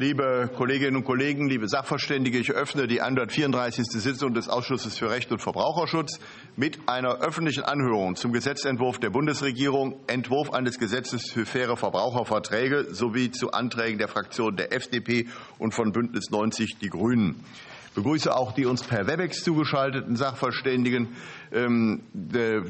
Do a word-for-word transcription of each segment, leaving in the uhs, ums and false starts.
Liebe Kolleginnen und Kollegen, liebe Sachverständige, ich eröffne die hundertvierunddreißigste Sitzung des Ausschusses für Recht und Verbraucherschutz mit einer öffentlichen Anhörung zum Gesetzentwurf der Bundesregierung, Entwurf eines Gesetzes für faire Verbraucherverträge sowie zu Anträgen der Fraktionen der F D P und von Bündnis neunzig Die Grünen. Ich begrüße auch die uns per Webex zugeschalteten Sachverständigen. Ähm, äh,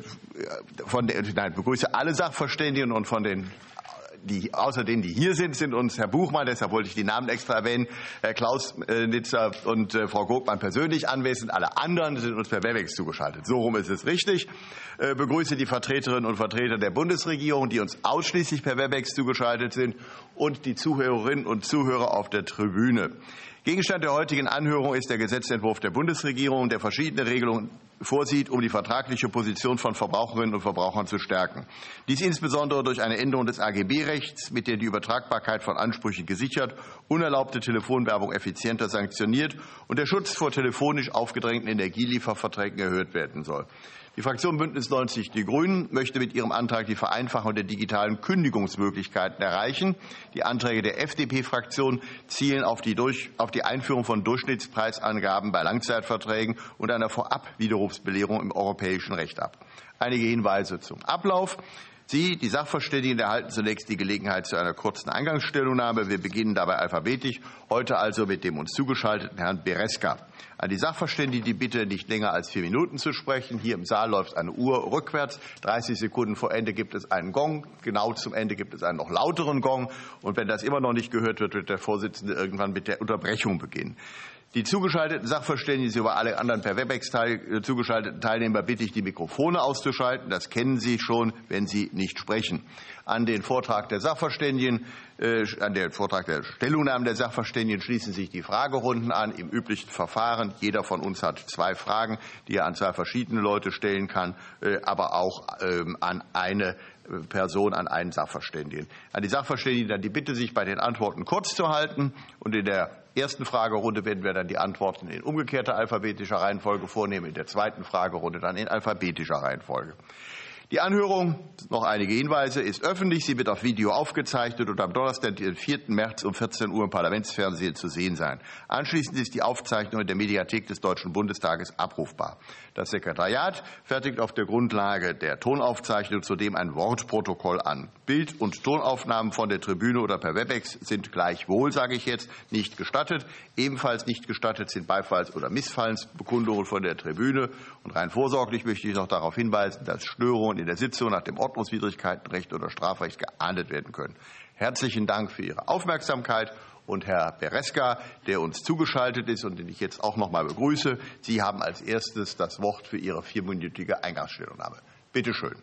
von der, nein, begrüße alle Sachverständigen und von den Die, außer denen, die hier sind, sind uns Herr Buchmann, deshalb wollte ich die Namen extra erwähnen, Herr Klausnitzer und äh, Frau Gogmann persönlich anwesend. Alle anderen sind uns per Webex zugeschaltet. So rum ist es richtig. Ich äh, begrüße die Vertreterinnen und Vertreter der Bundesregierung, die uns ausschließlich per Webex zugeschaltet sind, und die Zuhörerinnen und Zuhörer auf der Tribüne. Gegenstand der heutigen Anhörung ist der Gesetzentwurf der Bundesregierung, der verschiedene Regelungen vorsieht, um die vertragliche Position von Verbraucherinnen und Verbrauchern zu stärken. Dies insbesondere durch eine Änderung des A G B-Rechts, mit der die Übertragbarkeit von Ansprüchen gesichert, unerlaubte Telefonwerbung effizienter sanktioniert und der Schutz vor telefonisch aufgedrängten Energielieferverträgen erhöht werden soll. Die Fraktion Bündnis neunzig Die Grünen möchte mit ihrem Antrag die Vereinfachung der digitalen Kündigungsmöglichkeiten erreichen. Die Anträge der F D P-Fraktion zielen auf die, durch, auf die Einführung von Durchschnittspreisangaben bei Langzeitverträgen und einer Vorabwiderrufsbelehrung im europäischen Recht ab. Einige Hinweise zum Ablauf. Sie, die Sachverständigen, erhalten zunächst die Gelegenheit zu einer kurzen Eingangsstellungnahme. Wir beginnen dabei alphabetisch, heute also mit dem uns zugeschalteten Herrn Bereska. An die Sachverständigen die Bitte, nicht länger als vier Minuten zu sprechen. Hier im Saal läuft eine Uhr rückwärts. dreißig Sekunden vor Ende gibt es einen Gong. Genau zum Ende gibt es einen noch lauteren Gong. Und wenn das immer noch nicht gehört wird, wird der Vorsitzende irgendwann mit der Unterbrechung beginnen. Die zugeschalteten Sachverständigen, sowie alle anderen per Webex teil, zugeschalteten Teilnehmer bitte ich, die Mikrofone auszuschalten. Das kennen Sie schon, wenn Sie nicht sprechen. An den Vortrag der Sachverständigen, äh, an den Vortrag der Stellungnahmen der Sachverständigen schließen sich die Fragerunden an im üblichen Verfahren. Jeder von uns hat zwei Fragen, die er an zwei verschiedene Leute stellen kann, äh, aber auch äh, an eine Person, an einen Sachverständigen. An die Sachverständigen dann die Bitte, sich bei den Antworten kurz zu halten. Und in der ersten Fragerunde werden wir dann die Antworten in umgekehrter alphabetischer Reihenfolge vornehmen, in der zweiten Fragerunde dann in alphabetischer Reihenfolge. Die Anhörung, noch einige Hinweise, ist öffentlich. Sie wird auf Video aufgezeichnet und am Donnerstag, den vierten März um vierzehn Uhr im Parlamentsfernsehen zu sehen sein. Anschließend ist die Aufzeichnung in der Mediathek des Deutschen Bundestages abrufbar. Das Sekretariat fertigt auf der Grundlage der Tonaufzeichnung zudem ein Wortprotokoll an. Bild- und Tonaufnahmen von der Tribüne oder per Webex sind gleichwohl, sage ich jetzt, nicht gestattet. Ebenfalls nicht gestattet sind Beifalls- oder Missfallensbekundungen von der Tribüne. Und rein vorsorglich möchte ich noch darauf hinweisen, dass Störungen in der Sitzung nach dem Ordnungswidrigkeitenrecht oder Strafrecht geahndet werden können. Herzlichen Dank für Ihre Aufmerksamkeit. Und Herr Bereska, der uns zugeschaltet ist und den ich jetzt auch noch mal begrüße, Sie haben als erstes das Wort für Ihre vierminütige Eingangsstellungnahme. Bitte schön.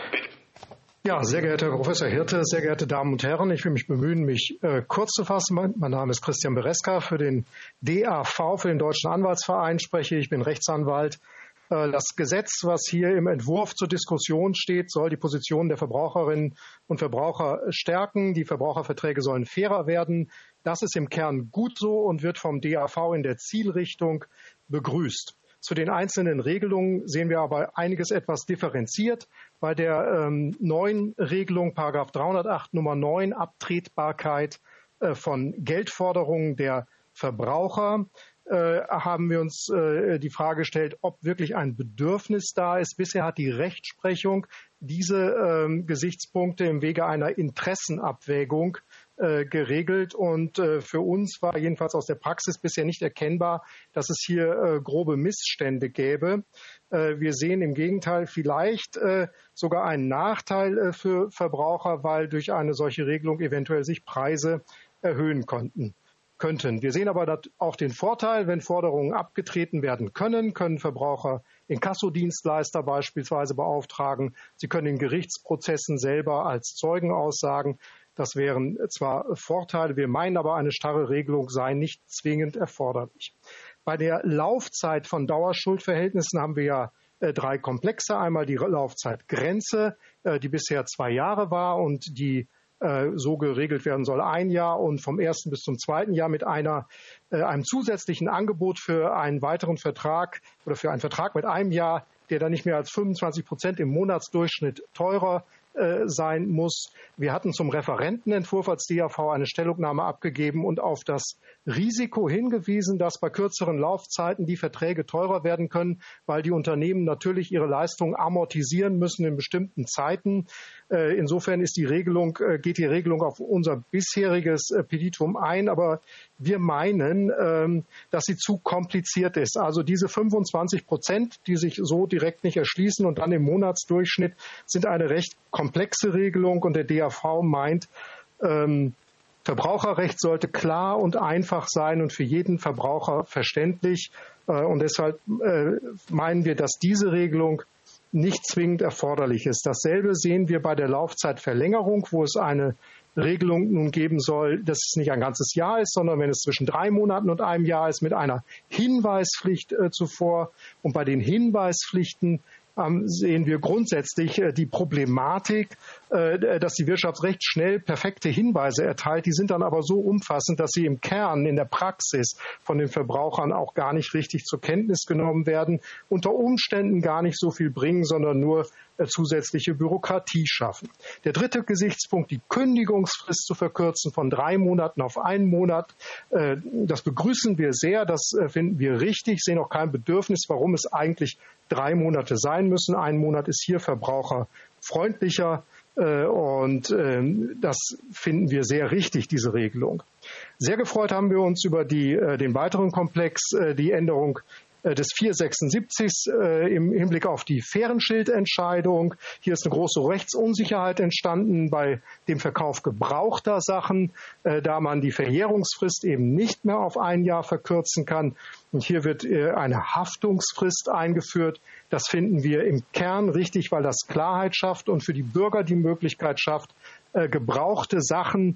Ja, sehr geehrter Herr Professor Hirte, sehr geehrte Damen und Herren, ich will mich bemühen, mich äh, kurz zu fassen. Mein, mein Name ist Christian Bereska. Für den D A V, für den Deutschen Anwaltsverein spreche ich. Ich bin Rechtsanwalt. Das Gesetz, was hier im Entwurf zur Diskussion steht, soll die Position der Verbraucherinnen und Verbraucher stärken. Die Verbraucherverträge sollen fairer werden. Das ist im Kern gut so und wird vom D A V in der Zielrichtung begrüßt. Zu den einzelnen Regelungen sehen wir aber einiges etwas differenziert. Bei der ähm, neuen Regelung, Paragraph dreihundertacht Nummer neun, Abtretbarkeit äh, von Geldforderungen der Verbraucher, Äh, haben wir uns äh, die Frage gestellt, ob wirklich ein Bedürfnis da ist. Bisher hat die Rechtsprechung diese äh, Gesichtspunkte im Wege einer Interessenabwägung äh, geregelt. Und äh, für uns war jedenfalls aus der Praxis bisher nicht erkennbar, dass es hier äh, grobe Missstände gäbe. Äh, wir sehen im Gegenteil vielleicht äh, sogar einen Nachteil äh, für Verbraucher, weil durch eine solche Regelung eventuell sich Preise erhöhen konnten. Könnten. Wir sehen aber auch den Vorteil, wenn Forderungen abgetreten werden können, können Verbraucher Inkassodienstleister beispielsweise beauftragen. Sie können in Gerichtsprozessen selber als Zeugen aussagen. Das wären zwar Vorteile, wir meinen aber, eine starre Regelung sei nicht zwingend erforderlich. Bei der Laufzeit von Dauerschuldverhältnissen haben wir ja drei Komplexe. Einmal die Laufzeitgrenze, die bisher zwei Jahre war und die so geregelt werden soll, ein Jahr und vom ersten bis zum zweiten Jahr mit einer, äh, einem zusätzlichen Angebot für einen weiteren Vertrag oder für einen Vertrag mit einem Jahr, der dann nicht mehr als fünfundzwanzig Prozent im Monatsdurchschnitt teurer äh, sein muss. Wir hatten zum Referentenentwurf als D A V eine Stellungnahme abgegeben und auf das Risiko hingewiesen, dass bei kürzeren Laufzeiten die Verträge teurer werden können, weil die Unternehmen natürlich ihre Leistungen amortisieren müssen in bestimmten Zeiten. Äh, insofern ist die Regelung, äh, geht die Regelung auf unser bisheriges äh, Petitum ein, aber wir meinen, ähm, dass sie zu kompliziert ist. Also diese fünfundzwanzig Prozent, die sich so direkt nicht erschließen und dann im Monatsdurchschnitt, sind eine recht komplexe Regelung und der D A V meint, ähm, Verbraucherrecht sollte klar und einfach sein und für jeden Verbraucher verständlich. Äh, und deshalb äh, meinen wir, dass diese Regelung nicht zwingend erforderlich ist. Dasselbe sehen wir bei der Laufzeitverlängerung, wo es eine Regelung nun geben soll, dass es nicht ein ganzes Jahr ist, sondern wenn es zwischen drei Monaten und einem Jahr ist, mit einer Hinweispflicht äh, zuvor. Und bei den Hinweispflichten ähm, sehen wir grundsätzlich äh, die Problematik, äh, dass die Wirtschaft recht schnell perfekte Hinweise erteilt. Die sind dann aber so umfassend, dass sie im Kern, in der Praxis von den Verbrauchern auch gar nicht richtig zur Kenntnis genommen werden, unter Umständen gar nicht so viel bringen, sondern nur zusätzliche Bürokratie schaffen. Der dritte Gesichtspunkt, die Kündigungsfrist zu verkürzen von drei Monaten auf einen Monat. Das begrüßen wir sehr, das finden wir richtig, sehen auch kein Bedürfnis, warum es eigentlich drei Monate sein müssen. Ein Monat ist hier verbraucherfreundlicher und das finden wir sehr richtig, diese Regelung. Sehr gefreut haben wir uns über die, den weiteren Komplex, die Änderung des vierhundertsechsundsiebzig äh, im Hinblick auf die Fahrenschildentscheidung. Hier ist eine große Rechtsunsicherheit entstanden bei dem Verkauf gebrauchter Sachen, äh, da man die Verjährungsfrist eben nicht mehr auf ein Jahr verkürzen kann. Und hier wird äh, eine Haftungsfrist eingeführt. Das finden wir im Kern richtig, weil das Klarheit schafft und für die Bürger die Möglichkeit schafft, äh, gebrauchte Sachen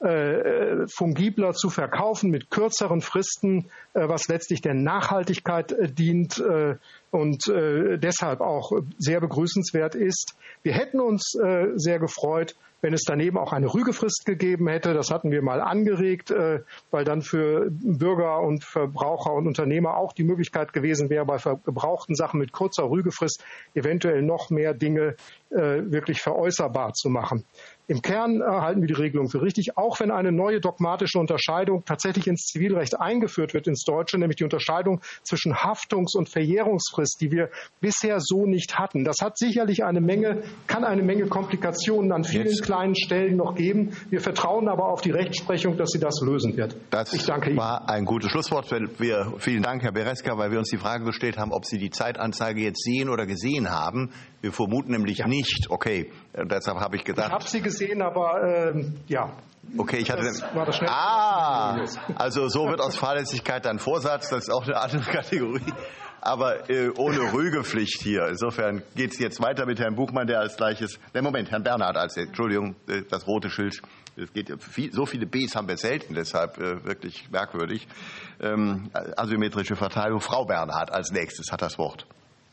Äh, fungibler zu verkaufen mit kürzeren Fristen, äh, was letztlich der Nachhaltigkeit äh, dient äh, und äh, deshalb auch sehr begrüßenswert ist. Wir hätten uns äh, sehr gefreut, wenn es daneben auch eine Rügefrist gegeben hätte. Das hatten wir mal angeregt, äh, weil dann für Bürger und Verbraucher und Unternehmer auch die Möglichkeit gewesen wäre, bei gebrauchten Sachen mit kurzer Rügefrist eventuell noch mehr Dinge äh, wirklich veräußerbar zu machen. Im Kern halten wir die Regelung für richtig, auch wenn eine neue dogmatische Unterscheidung tatsächlich ins Zivilrecht eingeführt wird, ins Deutsche, nämlich die Unterscheidung zwischen Haftungs- und Verjährungsfrist, die wir bisher so nicht hatten. Das hat sicherlich eine Menge, kann eine Menge Komplikationen an vielen Jetzt. kleinen Stellen noch geben. Wir vertrauen aber auf die Rechtsprechung, dass sie das lösen wird. Das ich danke Ihnen. War ein gutes Schlusswort. Wir, vielen Dank, Herr Bereska, weil wir uns die Frage gestellt haben, ob Sie die Zeitanzeige jetzt sehen oder gesehen haben. Wir vermuten nämlich ja. nicht. Okay, deshalb habe ich gedacht. Ich habe sie gesehen, aber äh, ja. Okay, ich hatte. Das war das Schnellste. Ah, also so wird aus Fahrlässigkeit dann Vorsatz. Das ist auch eine andere Kategorie. Aber äh, ohne Rügepflicht hier. Insofern geht es jetzt weiter mit Herrn Buchmann, der als gleiches. Ne, Moment, Herrn Bernhard als. Entschuldigung, das rote Schild. Es geht viel, so viele Bs haben wir selten, deshalb äh, wirklich merkwürdig. Ähm, asymmetrische Verteilung. Frau Bernhard als nächstes hat das Wort.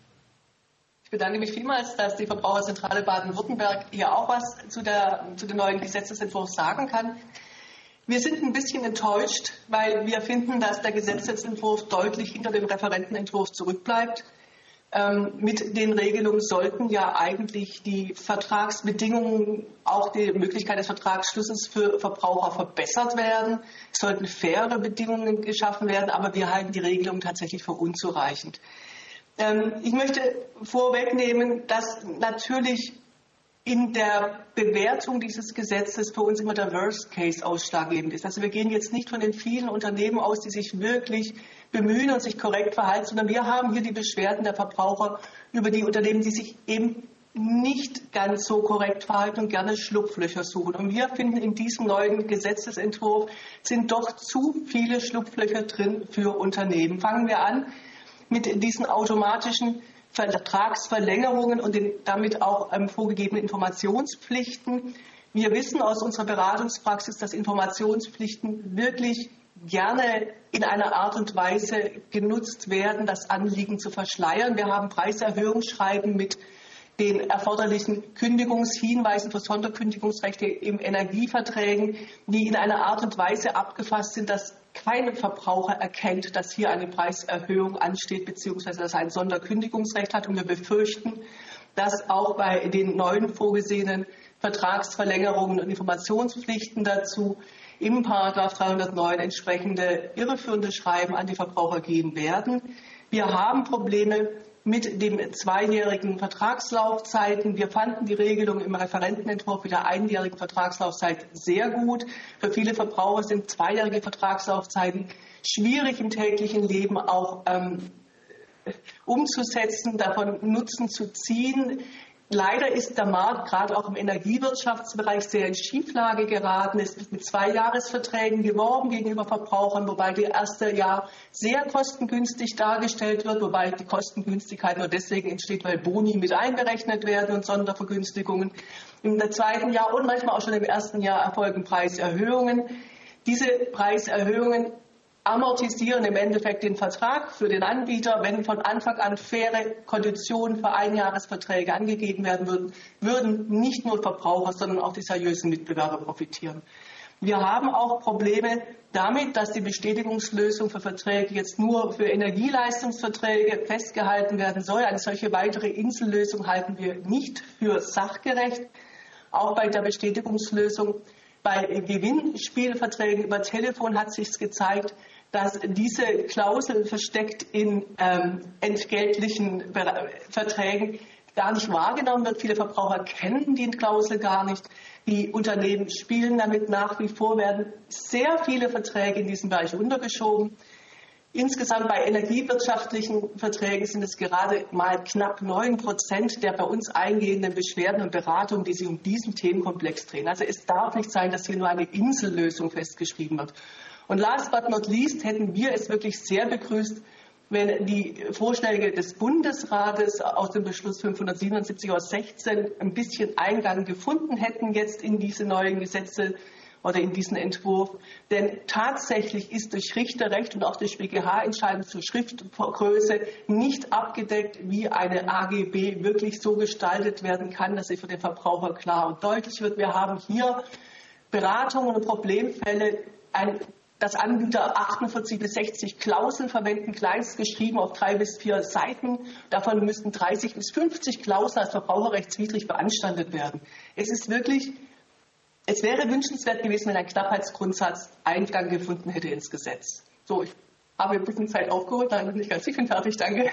Ich bedanke mich vielmals, dass die Verbraucherzentrale Baden-Württemberg hier auch was zu, der, zu dem neuen Gesetzesentwurf sagen kann. Wir sind ein bisschen enttäuscht, weil wir finden, dass der Gesetzesentwurf deutlich hinter dem Referentenentwurf zurückbleibt. Ähm, mit den Regelungen sollten ja eigentlich die Vertragsbedingungen, auch die Möglichkeit des Vertragsschlusses für Verbraucher verbessert werden. Es sollten faire Bedingungen geschaffen werden, aber wir halten die Regelungen tatsächlich für unzureichend. Ähm, ich möchte vorwegnehmen, dass natürlich in der Bewertung dieses Gesetzes für uns immer der Worst Case ausschlaggebend ist. Also wir gehen jetzt nicht von den vielen Unternehmen aus, die sich wirklich bemühen und sich korrekt verhalten, sondern wir haben hier die Beschwerden der Verbraucher über die Unternehmen, die sich eben nicht ganz so korrekt verhalten und gerne Schlupflöcher suchen. Und wir finden, in diesem neuen Gesetzesentwurf sind doch zu viele Schlupflöcher drin für Unternehmen. Fangen wir an mit diesen automatischen Vertragsverlängerungen und den damit auch ähm, vorgegebenen Informationspflichten. Wir wissen aus unserer Beratungspraxis, dass Informationspflichten wirklich gerne in einer Art und Weise genutzt werden, das Anliegen zu verschleiern. Wir haben Preiserhöhungsschreiben mit den erforderlichen Kündigungshinweisen für Sonderkündigungsrechte im Energieverträgen, die in einer Art und Weise abgefasst sind, dass kein Verbraucher erkennt, dass hier eine Preiserhöhung ansteht, beziehungsweise dass er ein Sonderkündigungsrecht hat. Und wir befürchten, dass auch bei den neuen vorgesehenen Vertragsverlängerungen und Informationspflichten dazu im Paragraph dreihundertneun entsprechende irreführende Schreiben an die Verbraucher geben werden. Wir haben Probleme mit den zweijährigen Vertragslaufzeiten. Wir fanden die Regelung im Referentenentwurf mit der einjährigen Vertragslaufzeit sehr gut. Für viele Verbraucher sind zweijährige Vertragslaufzeiten schwierig im täglichen Leben auch ähm, umzusetzen, davon Nutzen zu ziehen. Leider ist der Markt gerade auch im Energiewirtschaftsbereich sehr in Schieflage geraten. Es wird mit Zweijahresverträgen geworben gegenüber Verbrauchern, wobei das erste Jahr sehr kostengünstig dargestellt wird, wobei die Kostengünstigkeit nur deswegen entsteht, weil Boni mit einberechnet werden und Sondervergünstigungen. Im zweiten Jahr und manchmal auch schon im ersten Jahr erfolgen Preiserhöhungen. Diese Preiserhöhungen amortisieren im Endeffekt den Vertrag für den Anbieter. Wenn von Anfang an faire Konditionen für Einjahresverträge angegeben werden würden, würden nicht nur Verbraucher, sondern auch die seriösen Mitbewerber profitieren. Wir haben auch Probleme damit, dass die Bestätigungslösung für Verträge jetzt nur für Energieleistungsverträge festgehalten werden soll. Eine solche weitere Insellösung halten wir nicht für sachgerecht. Auch bei der Bestätigungslösung bei Gewinnspielverträgen über Telefon hat sich gezeigt, dass diese Klausel versteckt in ähm, entgeltlichen Verträgen gar nicht wahrgenommen wird. Viele Verbraucher kennen die Klausel gar nicht. Die Unternehmen spielen damit nach wie vor, werden sehr viele Verträge in diesem Bereich untergeschoben. Insgesamt bei energiewirtschaftlichen Verträgen sind es gerade mal knapp neun Prozent der bei uns eingehenden Beschwerden und Beratungen, die sich um diesen Themenkomplex drehen. Also es darf nicht sein, dass hier nur eine Insellösung festgeschrieben wird. Und last but not least hätten wir es wirklich sehr begrüßt, wenn die Vorschläge des Bundesrates aus dem Beschluss fünfhundertsiebenundsiebzig aus sechzehn ein bisschen Eingang gefunden hätten jetzt in diese neuen Gesetze oder in diesen Entwurf. Denn tatsächlich ist durch Richterrecht und auch durch B G H-Entscheidung zur Schriftgröße nicht abgedeckt, wie eine A G B wirklich so gestaltet werden kann, dass sie für den Verbraucher klar und deutlich wird. Wir haben hier Beratungen und Problemfälle, ein dass Anbieter achtundvierzig bis sechzig Klauseln verwenden, kleinst geschrieben auf drei bis vier Seiten. Davon müssten dreißig bis fünfzig Klauseln als verbraucherrechtswidrig beanstandet werden. Es ist wirklich, es wäre wünschenswert gewesen, wenn ein Knappheitsgrundsatz Eingang gefunden hätte ins Gesetz. So, ich habe ein bisschen Zeit aufgeholt, nein, nicht ganz, ich bin fertig, danke.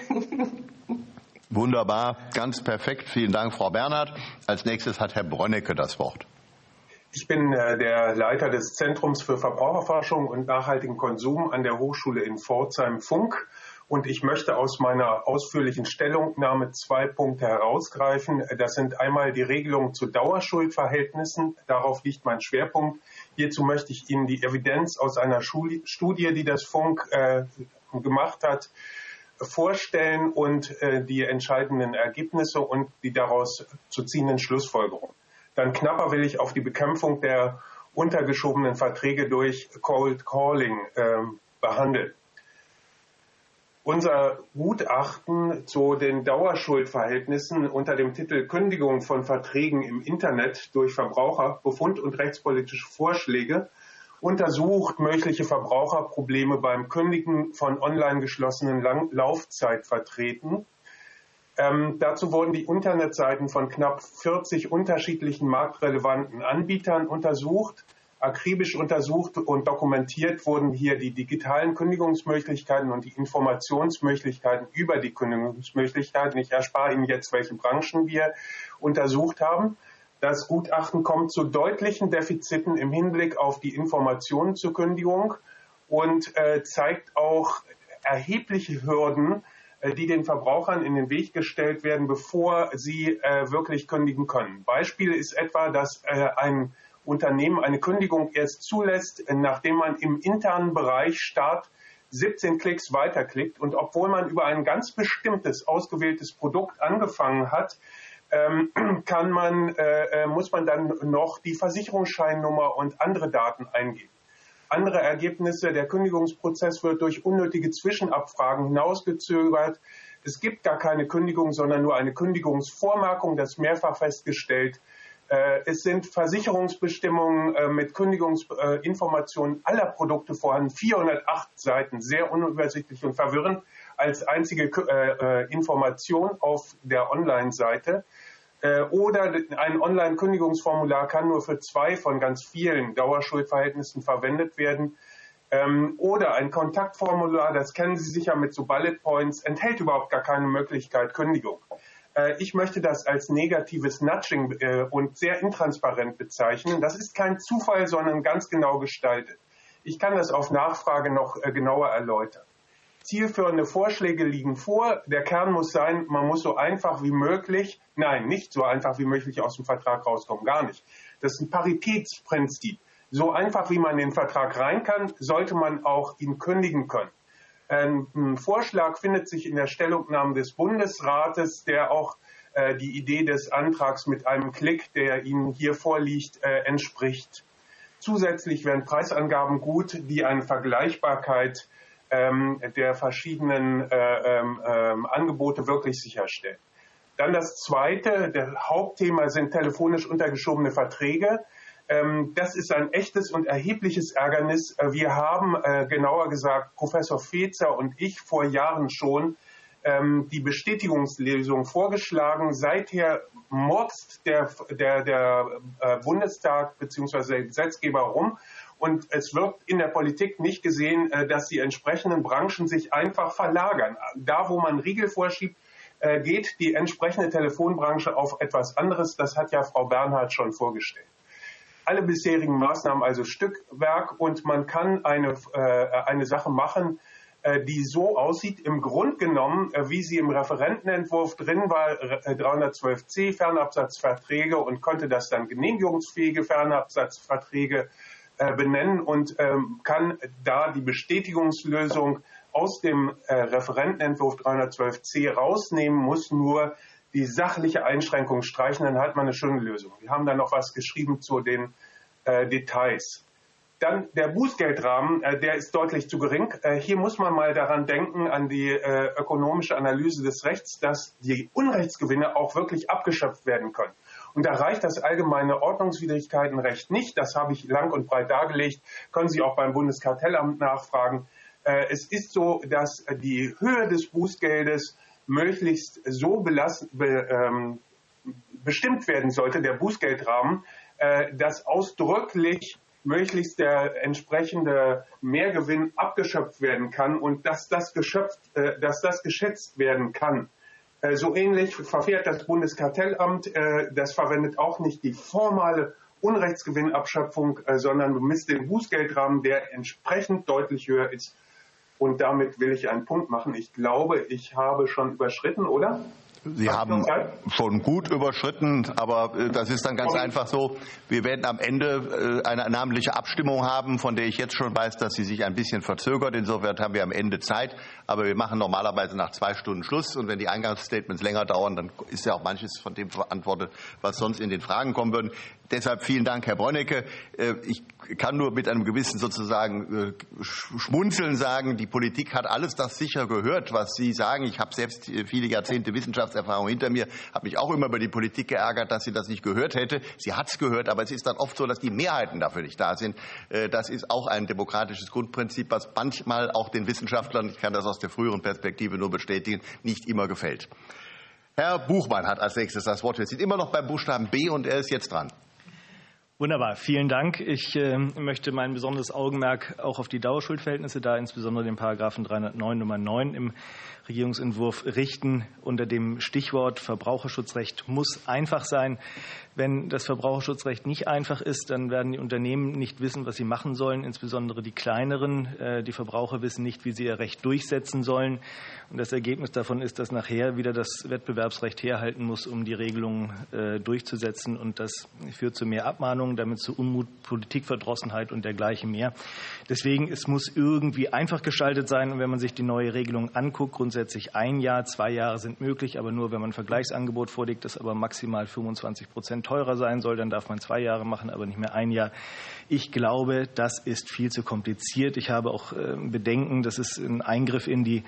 Wunderbar, ganz perfekt. Vielen Dank, Frau Bernhardt. Als nächstes hat Herr Brönecke das Wort. Ich bin der Leiter des Zentrums für Verbraucherforschung und nachhaltigen Konsum an der Hochschule in Pforzheim-Funk und ich möchte aus meiner ausführlichen Stellungnahme zwei Punkte herausgreifen. Das sind einmal die Regelungen zu Dauerschuldverhältnissen, darauf liegt mein Schwerpunkt. Hierzu möchte ich Ihnen die Evidenz aus einer Studie, die das Funk äh, gemacht hat, vorstellen und äh, die entscheidenden Ergebnisse und die daraus zu ziehenden Schlussfolgerungen. Dann knapper will ich auf die Bekämpfung der untergeschobenen Verträge durch Cold Calling äh, behandeln. Unser Gutachten zu den Dauerschuldverhältnissen unter dem Titel Kündigung von Verträgen im Internet durch Verbraucher, Befund und rechtspolitische Vorschläge untersucht mögliche Verbraucherprobleme beim Kündigen von online geschlossenen Lang- Laufzeitverträgen. Ähm, dazu wurden die Internetseiten von knapp vierzig unterschiedlichen marktrelevanten Anbietern untersucht. Akribisch untersucht und dokumentiert wurden hier die digitalen Kündigungsmöglichkeiten und die Informationsmöglichkeiten über die Kündigungsmöglichkeiten. Ich erspare Ihnen jetzt, welche Branchen wir untersucht haben. Das Gutachten kommt zu deutlichen Defiziten im Hinblick auf die Informationen zur Kündigung und äh, zeigt auch erhebliche Hürden, die den Verbrauchern in den Weg gestellt werden, bevor sie äh, wirklich kündigen können. Beispiel ist etwa, dass äh, ein Unternehmen eine Kündigung erst zulässt, nachdem man im internen Bereich Start siebzehn Klicks weiterklickt. Und obwohl man über ein ganz bestimmtes, ausgewähltes Produkt angefangen hat, ähm, kann man, äh, muss man dann noch die Versicherungsscheinnummer und andere Daten eingeben. Andere Ergebnisse, der Kündigungsprozess wird durch unnötige Zwischenabfragen hinausgezögert. Es gibt gar keine Kündigung, sondern nur eine Kündigungsvormerkung, das mehrfach festgestellt. Es sind Versicherungsbestimmungen mit Kündigungsinformationen aller Produkte vorhanden, vierhundertacht Seiten, sehr unübersichtlich und verwirrend als einzige Information auf der Online-Seite. Oder ein Online-Kündigungsformular kann nur für zwei von ganz vielen Dauerschuldverhältnissen verwendet werden. Oder ein Kontaktformular, das kennen Sie sicher mit so Bullet Points, enthält überhaupt gar keine Möglichkeit Kündigung. Ich möchte das als negatives Nudging und sehr intransparent bezeichnen. Das ist kein Zufall, sondern ganz genau gestaltet. Ich kann das auf Nachfrage noch genauer erläutern. Zielführende Vorschläge liegen vor. Der Kern muss sein, man muss so einfach wie möglich, nein, nicht so einfach wie möglich aus dem Vertrag rauskommen, gar nicht. Das ist ein Paritätsprinzip. So einfach wie man in den Vertrag rein kann, sollte man auch ihn kündigen können. Ein Vorschlag findet sich in der Stellungnahme des Bundesrates, der auch äh, die Idee des Antrags mit einem Klick, der Ihnen hier vorliegt, äh, entspricht. Zusätzlich wären Preisangaben gut, die eine Vergleichbarkeit ähm, der verschiedenen äh, äh, Angebote wirklich sicherstellen. Dann das Zweite, das Hauptthema sind telefonisch untergeschobene Verträge. Das ist ein echtes und erhebliches Ärgernis. Wir haben, genauer gesagt, Professor Fezer und ich vor Jahren schon die Bestätigungslösung vorgeschlagen. Seither murkst der, der, der Bundestag bzw. der Gesetzgeber rum und es wird in der Politik nicht gesehen, dass die entsprechenden Branchen sich einfach verlagern. Da, wo man Riegel vorschiebt, geht die entsprechende Telefonbranche auf etwas anderes. Das hat ja Frau Bernhardt schon vorgestellt. Alle bisherigen Maßnahmen also Stückwerk und man kann eine, äh, eine Sache machen, äh, die so aussieht, im Grunde genommen, äh, wie sie im Referentenentwurf drin war, äh, dreihundertzwölf c Fernabsatzverträge und konnte das dann genehmigungsfähige Fernabsatzverträge äh, benennen und ähm, kann da die Bestätigungslösung aus dem äh, Referentenentwurf dreihundertzwölf c rausnehmen, muss nur die sachliche Einschränkung streichen, dann hat man eine schöne Lösung. Wir haben da noch was geschrieben zu den äh, Details. Dann der Bußgeldrahmen, äh, der ist deutlich zu gering. Äh, hier muss man mal daran denken, an die äh, ökonomische Analyse des Rechts, dass die Unrechtsgewinne auch wirklich abgeschöpft werden können. Und da reicht das allgemeine Ordnungswidrigkeitenrecht nicht. Das habe ich lang und breit dargelegt. Können Sie auch beim Bundeskartellamt nachfragen. Äh, es ist so, dass die Höhe des Bußgeldes möglichst so belast, be, ähm, bestimmt werden sollte, der Bußgeldrahmen, äh, dass ausdrücklich möglichst der entsprechende Mehrgewinn abgeschöpft werden kann und dass das, geschöpft, äh, dass das geschätzt werden kann. Äh, so ähnlich verfährt das Bundeskartellamt. Äh, das verwendet auch nicht die formale Unrechtsgewinnabschöpfung, äh, sondern bemisst den Bußgeldrahmen, der entsprechend deutlich höher ist. Und damit will ich einen Punkt machen. Ich glaube, ich habe schon überschritten, oder? Sie haben schon gut überschritten, aber das ist dann ganz einfach so. Wir werden am Ende eine namentliche Abstimmung haben, von der ich jetzt schon weiß, dass sie sich ein bisschen verzögert. Insofern haben wir am Ende Zeit. Aber wir machen normalerweise nach zwei Stunden Schluss. Und wenn die Eingangsstatements länger dauern, dann ist ja auch manches von dem beantwortet, was sonst in den Fragen kommen würde. Deshalb vielen Dank, Herr Brönecke. Ich kann nur mit einem gewissen sozusagen Schmunzeln sagen, die Politik hat alles das sicher gehört, was Sie sagen. Ich habe selbst viele Jahrzehnte Wissenschaftserfahrung hinter mir, habe mich auch immer über die Politik geärgert, dass sie das nicht gehört hätte. Sie hat es gehört, aber es ist dann oft so, dass die Mehrheiten dafür nicht da sind. Das ist auch ein demokratisches Grundprinzip, was manchmal auch den Wissenschaftlern, ich kann das aus der früheren Perspektive nur bestätigen, nicht immer gefällt. Herr Buchmann hat als nächstes das Wort. Wir sind immer noch beim Buchstaben B und er ist jetzt dran. Wunderbar, vielen Dank. Ich äh, möchte mein besonderes Augenmerk auch auf die Dauerschuldverhältnisse, da insbesondere den Paragraphen dreihundertneun Nummer neun im Regierungsentwurf richten unter dem Stichwort Verbraucherschutzrecht muss einfach sein. Wenn das Verbraucherschutzrecht nicht einfach ist, dann werden die Unternehmen nicht wissen, was sie machen sollen, insbesondere die kleineren. Die Verbraucher wissen nicht, wie sie ihr Recht durchsetzen sollen. Und das Ergebnis davon ist, dass nachher wieder das Wettbewerbsrecht herhalten muss, um die Regelungen durchzusetzen. Und das führt zu mehr Abmahnungen, damit zu Unmut, Politikverdrossenheit und dergleichen mehr. Deswegen, es muss irgendwie einfach gestaltet sein. Und wenn man sich die neue Regelung anguckt, grundsätzlich ein Jahr, zwei Jahre sind möglich, aber nur, wenn man ein Vergleichsangebot vorlegt, das aber maximal fünfundzwanzig Prozent teurer sein soll, dann darf man zwei Jahre machen, aber nicht mehr ein Jahr. Ich glaube, das ist viel zu kompliziert. Ich habe auch Bedenken, dass es ein Eingriff in die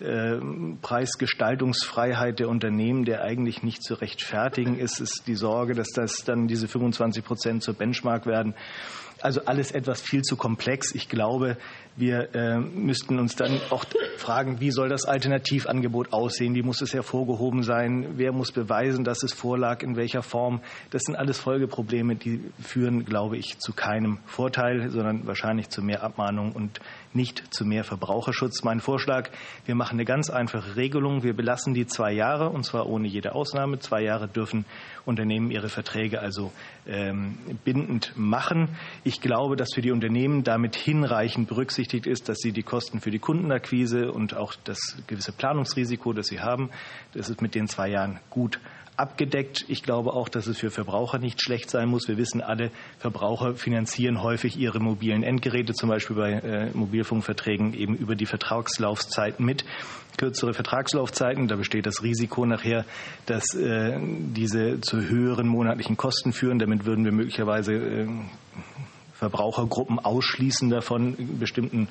Preisgestaltungsfreiheit der Unternehmen, der eigentlich nicht zu rechtfertigen ist, ist die Sorge, dass das dann diese fünfundzwanzig Prozent zur Benchmark werden. Also alles etwas viel zu komplex. Ich glaube, wir äh, müssten uns dann auch fragen, wie soll das Alternativangebot aussehen? Wie muss es hervorgehoben sein? Wer muss beweisen, dass es vorlag? In welcher Form? Das sind alles Folgeprobleme, die führen, glaube ich, zu keinem Vorteil, sondern wahrscheinlich zu mehr Abmahnung und nicht zu mehr Verbraucherschutz. Mein Vorschlag, wir machen eine ganz einfache Regelung. Wir belassen die zwei Jahre, und zwar ohne jede Ausnahme. Zwei Jahre dürfen Unternehmen ihre Verträge also ähm, bindend machen. Ich glaube, dass für die Unternehmen damit hinreichend berücksichtigt ist, dass sie die Kosten für die Kundenakquise und auch das gewisse Planungsrisiko, das sie haben, das ist mit den zwei Jahren gut abgedeckt. Ich glaube auch, dass es für Verbraucher nicht schlecht sein muss. Wir wissen alle, Verbraucher finanzieren häufig ihre mobilen Endgeräte, zum Beispiel bei äh, Mobilfunkverträgen, eben über die Vertragslaufzeit mit. Kürzere Vertragslaufzeiten, da besteht das Risiko nachher, dass äh, diese zu höheren monatlichen Kosten führen. Damit würden wir möglicherweise äh, Verbrauchergruppen ausschließen davon, bestimmten,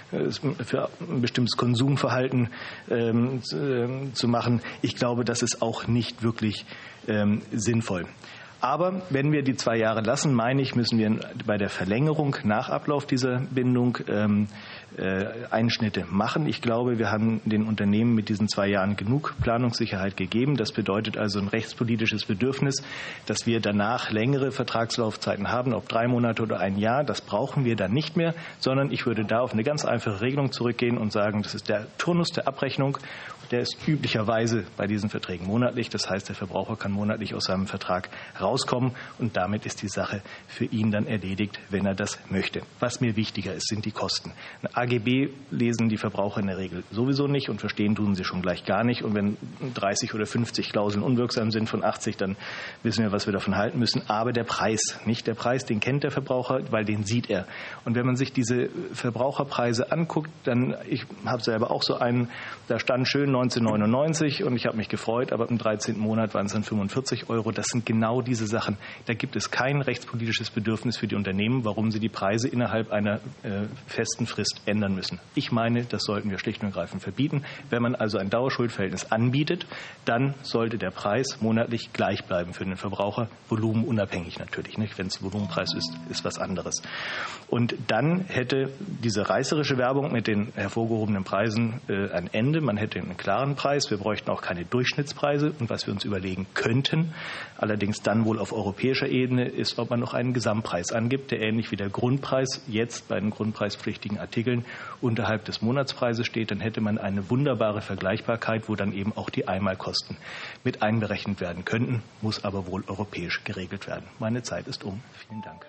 für ein bestimmtes Konsumverhalten ähm, zu machen. Ich glaube, das ist auch nicht wirklich ähm, sinnvoll. Aber wenn wir die zwei Jahre lassen, meine ich, müssen wir bei der Verlängerung nach Ablauf dieser Bindung ähm, äh, Einschnitte machen. Ich glaube, wir haben den Unternehmen mit diesen zwei Jahren genug Planungssicherheit gegeben. Das bedeutet also ein rechtspolitisches Bedürfnis, dass wir danach längere Vertragslaufzeiten haben, ob drei Monate oder ein Jahr. Das brauchen wir dann nicht mehr, sondern ich würde da auf eine ganz einfache Regelung zurückgehen und sagen, das ist der Turnus der Abrechnung. Der ist üblicherweise bei diesen Verträgen monatlich. Das heißt, der Verbraucher kann monatlich aus seinem Vertrag rauskommen und damit ist die Sache für ihn dann erledigt, wenn er das möchte. Was mir wichtiger ist, sind die Kosten. Ein A G B lesen die Verbraucher in der Regel sowieso nicht und verstehen tun sie schon gleich gar nicht. Und wenn dreißig oder fünfzig Klauseln unwirksam sind von achtzig, dann wissen wir, was wir davon halten müssen. Aber der Preis, nicht der Preis, den kennt der Verbraucher, weil den sieht er. Und wenn man sich diese Verbraucherpreise anguckt, dann, ich habe selber auch so einen, da stand schön neunzehnhundertneunundneunzig und ich habe mich gefreut, aber im dreizehnten Monat waren es dann fünfundvierzig Euro. Das sind genau diese Sachen. Da gibt es kein rechtspolitisches Bedürfnis für die Unternehmen, warum sie die Preise innerhalb einer äh, festen Frist ändern müssen. Ich meine, das sollten wir schlicht und ergreifend verbieten. Wenn man also ein Dauerschuldverhältnis anbietet, dann sollte der Preis monatlich gleich bleiben für den Verbraucher, volumenunabhängig natürlich. Nicht? Wenn es Volumenpreis ist, ist was anderes. Und dann hätte diese reißerische Werbung mit den hervorgehobenen Preisen äh, ein Ende. Man hätte einen klaren Preis. Wir bräuchten auch keine Durchschnittspreise. Und was wir uns überlegen könnten, allerdings dann wohl auf europäischer Ebene, ist, ob man noch einen Gesamtpreis angibt, der ähnlich wie der Grundpreis jetzt bei den grundpreispflichtigen Artikeln unterhalb des Monatspreises steht. Dann hätte man eine wunderbare Vergleichbarkeit, wo dann eben auch die Einmalkosten mit einberechnet werden könnten, muss aber wohl europäisch geregelt werden. Meine Zeit ist um. Vielen Dank.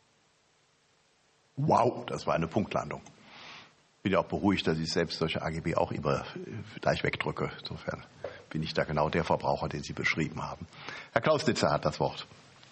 Wow, das war eine Punktlandung. Ich bin ja auch beruhigt, dass ich selbst solche A G B auch immer gleich wegdrücke. Insofern bin ich da genau der Verbraucher, den Sie beschrieben haben. Herr Klausnitzer hat das Wort.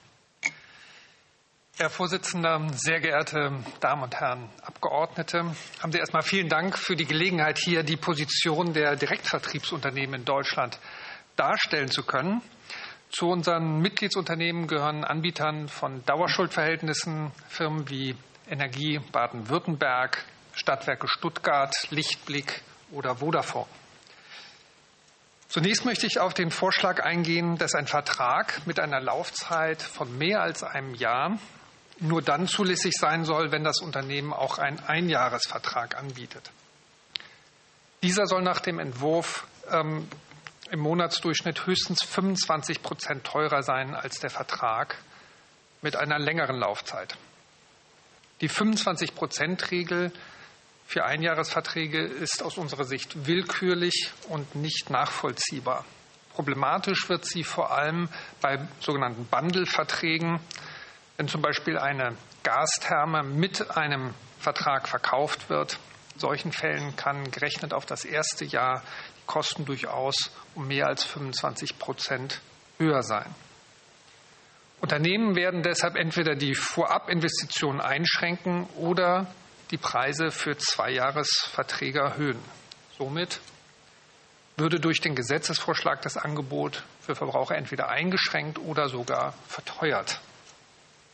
Herr Vorsitzender, sehr geehrte Damen und Herren Abgeordnete, haben Sie erstmal vielen Dank für die Gelegenheit, hier die Position der Direktvertriebsunternehmen in Deutschland darstellen zu können. Zu unseren Mitgliedsunternehmen gehören Anbietern von Dauerschuldverhältnissen, Firmen wie Energie Baden-Württemberg, Stadtwerke Stuttgart, Lichtblick oder Vodafone. Zunächst möchte ich auf den Vorschlag eingehen, dass ein Vertrag mit einer Laufzeit von mehr als einem Jahr nur dann zulässig sein soll, wenn das Unternehmen auch einen Einjahresvertrag anbietet. Dieser soll nach dem Entwurf ähm, im Monatsdurchschnitt höchstens fünfundzwanzig Prozent teurer sein als der Vertrag mit einer längeren Laufzeit. Die fünfundzwanzig Prozent Regel für Einjahresverträge ist aus unserer Sicht willkürlich und nicht nachvollziehbar. Problematisch wird sie vor allem bei sogenannten Bundle-Verträgen, wenn zum Beispiel eine Gastherme mit einem Vertrag verkauft wird. In solchen Fällen kann gerechnet auf das erste Jahr die Kosten durchaus um mehr als fünfundzwanzig Prozent höher sein. Unternehmen werden deshalb entweder die Vorabinvestitionen einschränken oder die Preise für Zweijahresverträge erhöhen. Somit würde durch den Gesetzesvorschlag das Angebot für Verbraucher entweder eingeschränkt oder sogar verteuert.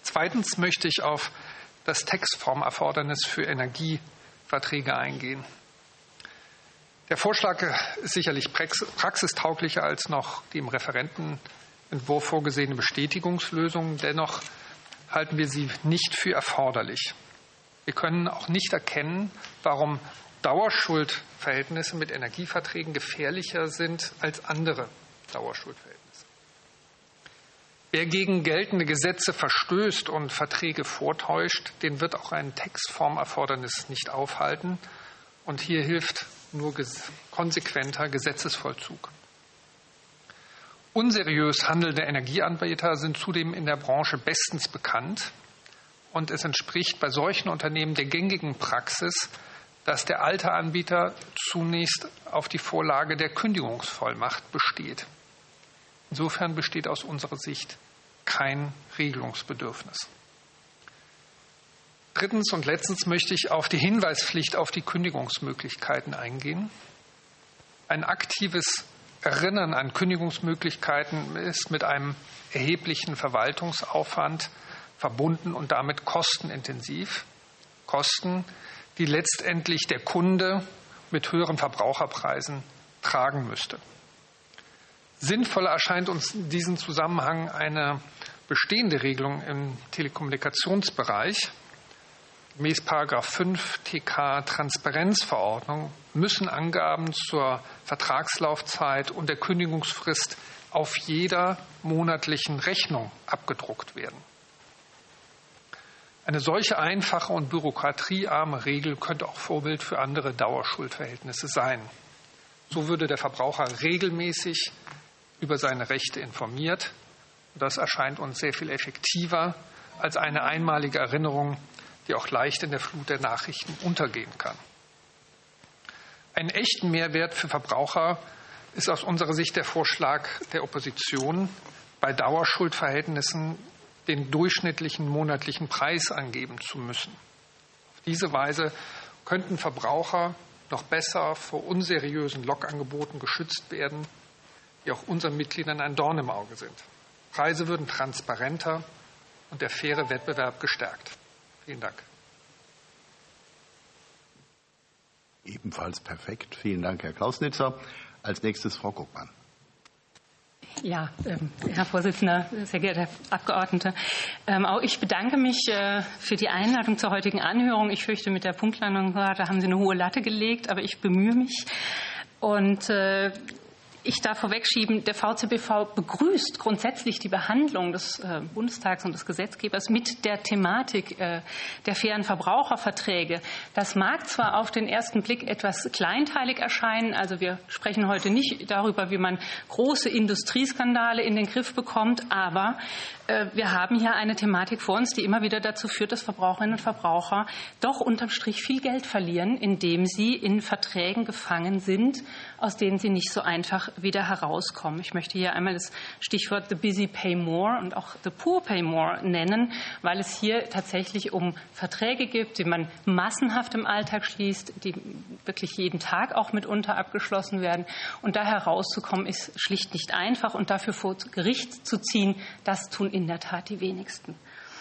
Zweitens möchte ich auf das Textformerfordernis für Energieverträge eingehen. Der Vorschlag ist sicherlich praxistauglicher als noch die im Referentenentwurf vorgesehene Bestätigungslösung. Dennoch halten wir sie nicht für erforderlich. Wir können auch nicht erkennen, warum Dauerschuldverhältnisse mit Energieverträgen gefährlicher sind als andere Dauerschuldverhältnisse. Wer gegen geltende Gesetze verstößt und Verträge vortäuscht, den wird auch ein Textformerfordernis nicht aufhalten. Und hier hilft nur konsequenter Gesetzesvollzug. Unseriös handelnde Energieanbieter sind zudem in der Branche bestens bekannt. Und es entspricht bei solchen Unternehmen der gängigen Praxis, dass der alte Anbieter zunächst auf die Vorlage der Kündigungsvollmacht besteht. Insofern besteht aus unserer Sicht kein Regelungsbedürfnis. Drittens und letztens möchte ich auf die Hinweispflicht auf die Kündigungsmöglichkeiten eingehen. Ein aktives Erinnern an Kündigungsmöglichkeiten ist mit einem erheblichen Verwaltungsaufwand verbunden und damit kostenintensiv. Kosten, die letztendlich der Kunde mit höheren Verbraucherpreisen tragen müsste. Sinnvoller erscheint uns in diesem Zusammenhang eine bestehende Regelung im Telekommunikationsbereich. Gemäß Paragraph fünf T K Transparenzverordnung müssen Angaben zur Vertragslaufzeit und der Kündigungsfrist auf jeder monatlichen Rechnung abgedruckt werden. Eine solche einfache und bürokratiearme Regel könnte auch Vorbild für andere Dauerschuldverhältnisse sein. So würde der Verbraucher regelmäßig über seine Rechte informiert. Das erscheint uns sehr viel effektiver als eine einmalige Erinnerung, die auch leicht in der Flut der Nachrichten untergehen kann. Einen echten Mehrwert für Verbraucher ist aus unserer Sicht der Vorschlag der Opposition, bei Dauerschuldverhältnissen den durchschnittlichen monatlichen Preis angeben zu müssen. Auf diese Weise könnten Verbraucher noch besser vor unseriösen Logangeboten geschützt werden, die auch unseren Mitgliedern ein Dorn im Auge sind. Preise würden transparenter und der faire Wettbewerb gestärkt. Vielen Dank. Ebenfalls perfekt. Vielen Dank, Herr Klausnitzer. Als nächstes Frau Guckmann. Ja, ähm, Herr Vorsitzender, sehr geehrter Herr Abgeordneter, ähm, auch ich bedanke mich äh, für die Einladung zur heutigen Anhörung. Ich fürchte, mit der Punktlandung da haben Sie eine hohe Latte gelegt, aber ich bemühe mich. Und äh, ich darf vorwegschieben, der V Z B V begrüßt grundsätzlich die Behandlung des äh, Bundestags und des Gesetzgebers mit der Thematik äh, der fairen Verbraucherverträge. Das mag zwar auf den ersten Blick etwas kleinteilig erscheinen, also wir sprechen heute nicht darüber, wie man große Industrieskandale in den Griff bekommt, aber äh, wir haben hier eine Thematik vor uns, die immer wieder dazu führt, dass Verbraucherinnen und Verbraucher doch unterm Strich viel Geld verlieren, indem sie in Verträgen gefangen sind, aus denen sie nicht so einfach wieder herauskommen. Ich möchte hier einmal das Stichwort the busy pay more und auch the poor pay more nennen, weil es hier tatsächlich um Verträge gibt, die man massenhaft im Alltag schließt, die wirklich jeden Tag auch mitunter abgeschlossen werden. Und da herauszukommen, ist schlicht nicht einfach. Und dafür vor Gericht zu ziehen, das tun in der Tat die wenigsten.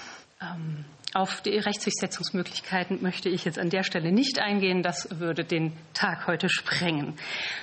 Ähm Auf die Rechtsdurchsetzungsmöglichkeiten möchte ich jetzt an der Stelle nicht eingehen. Das würde den Tag heute sprengen.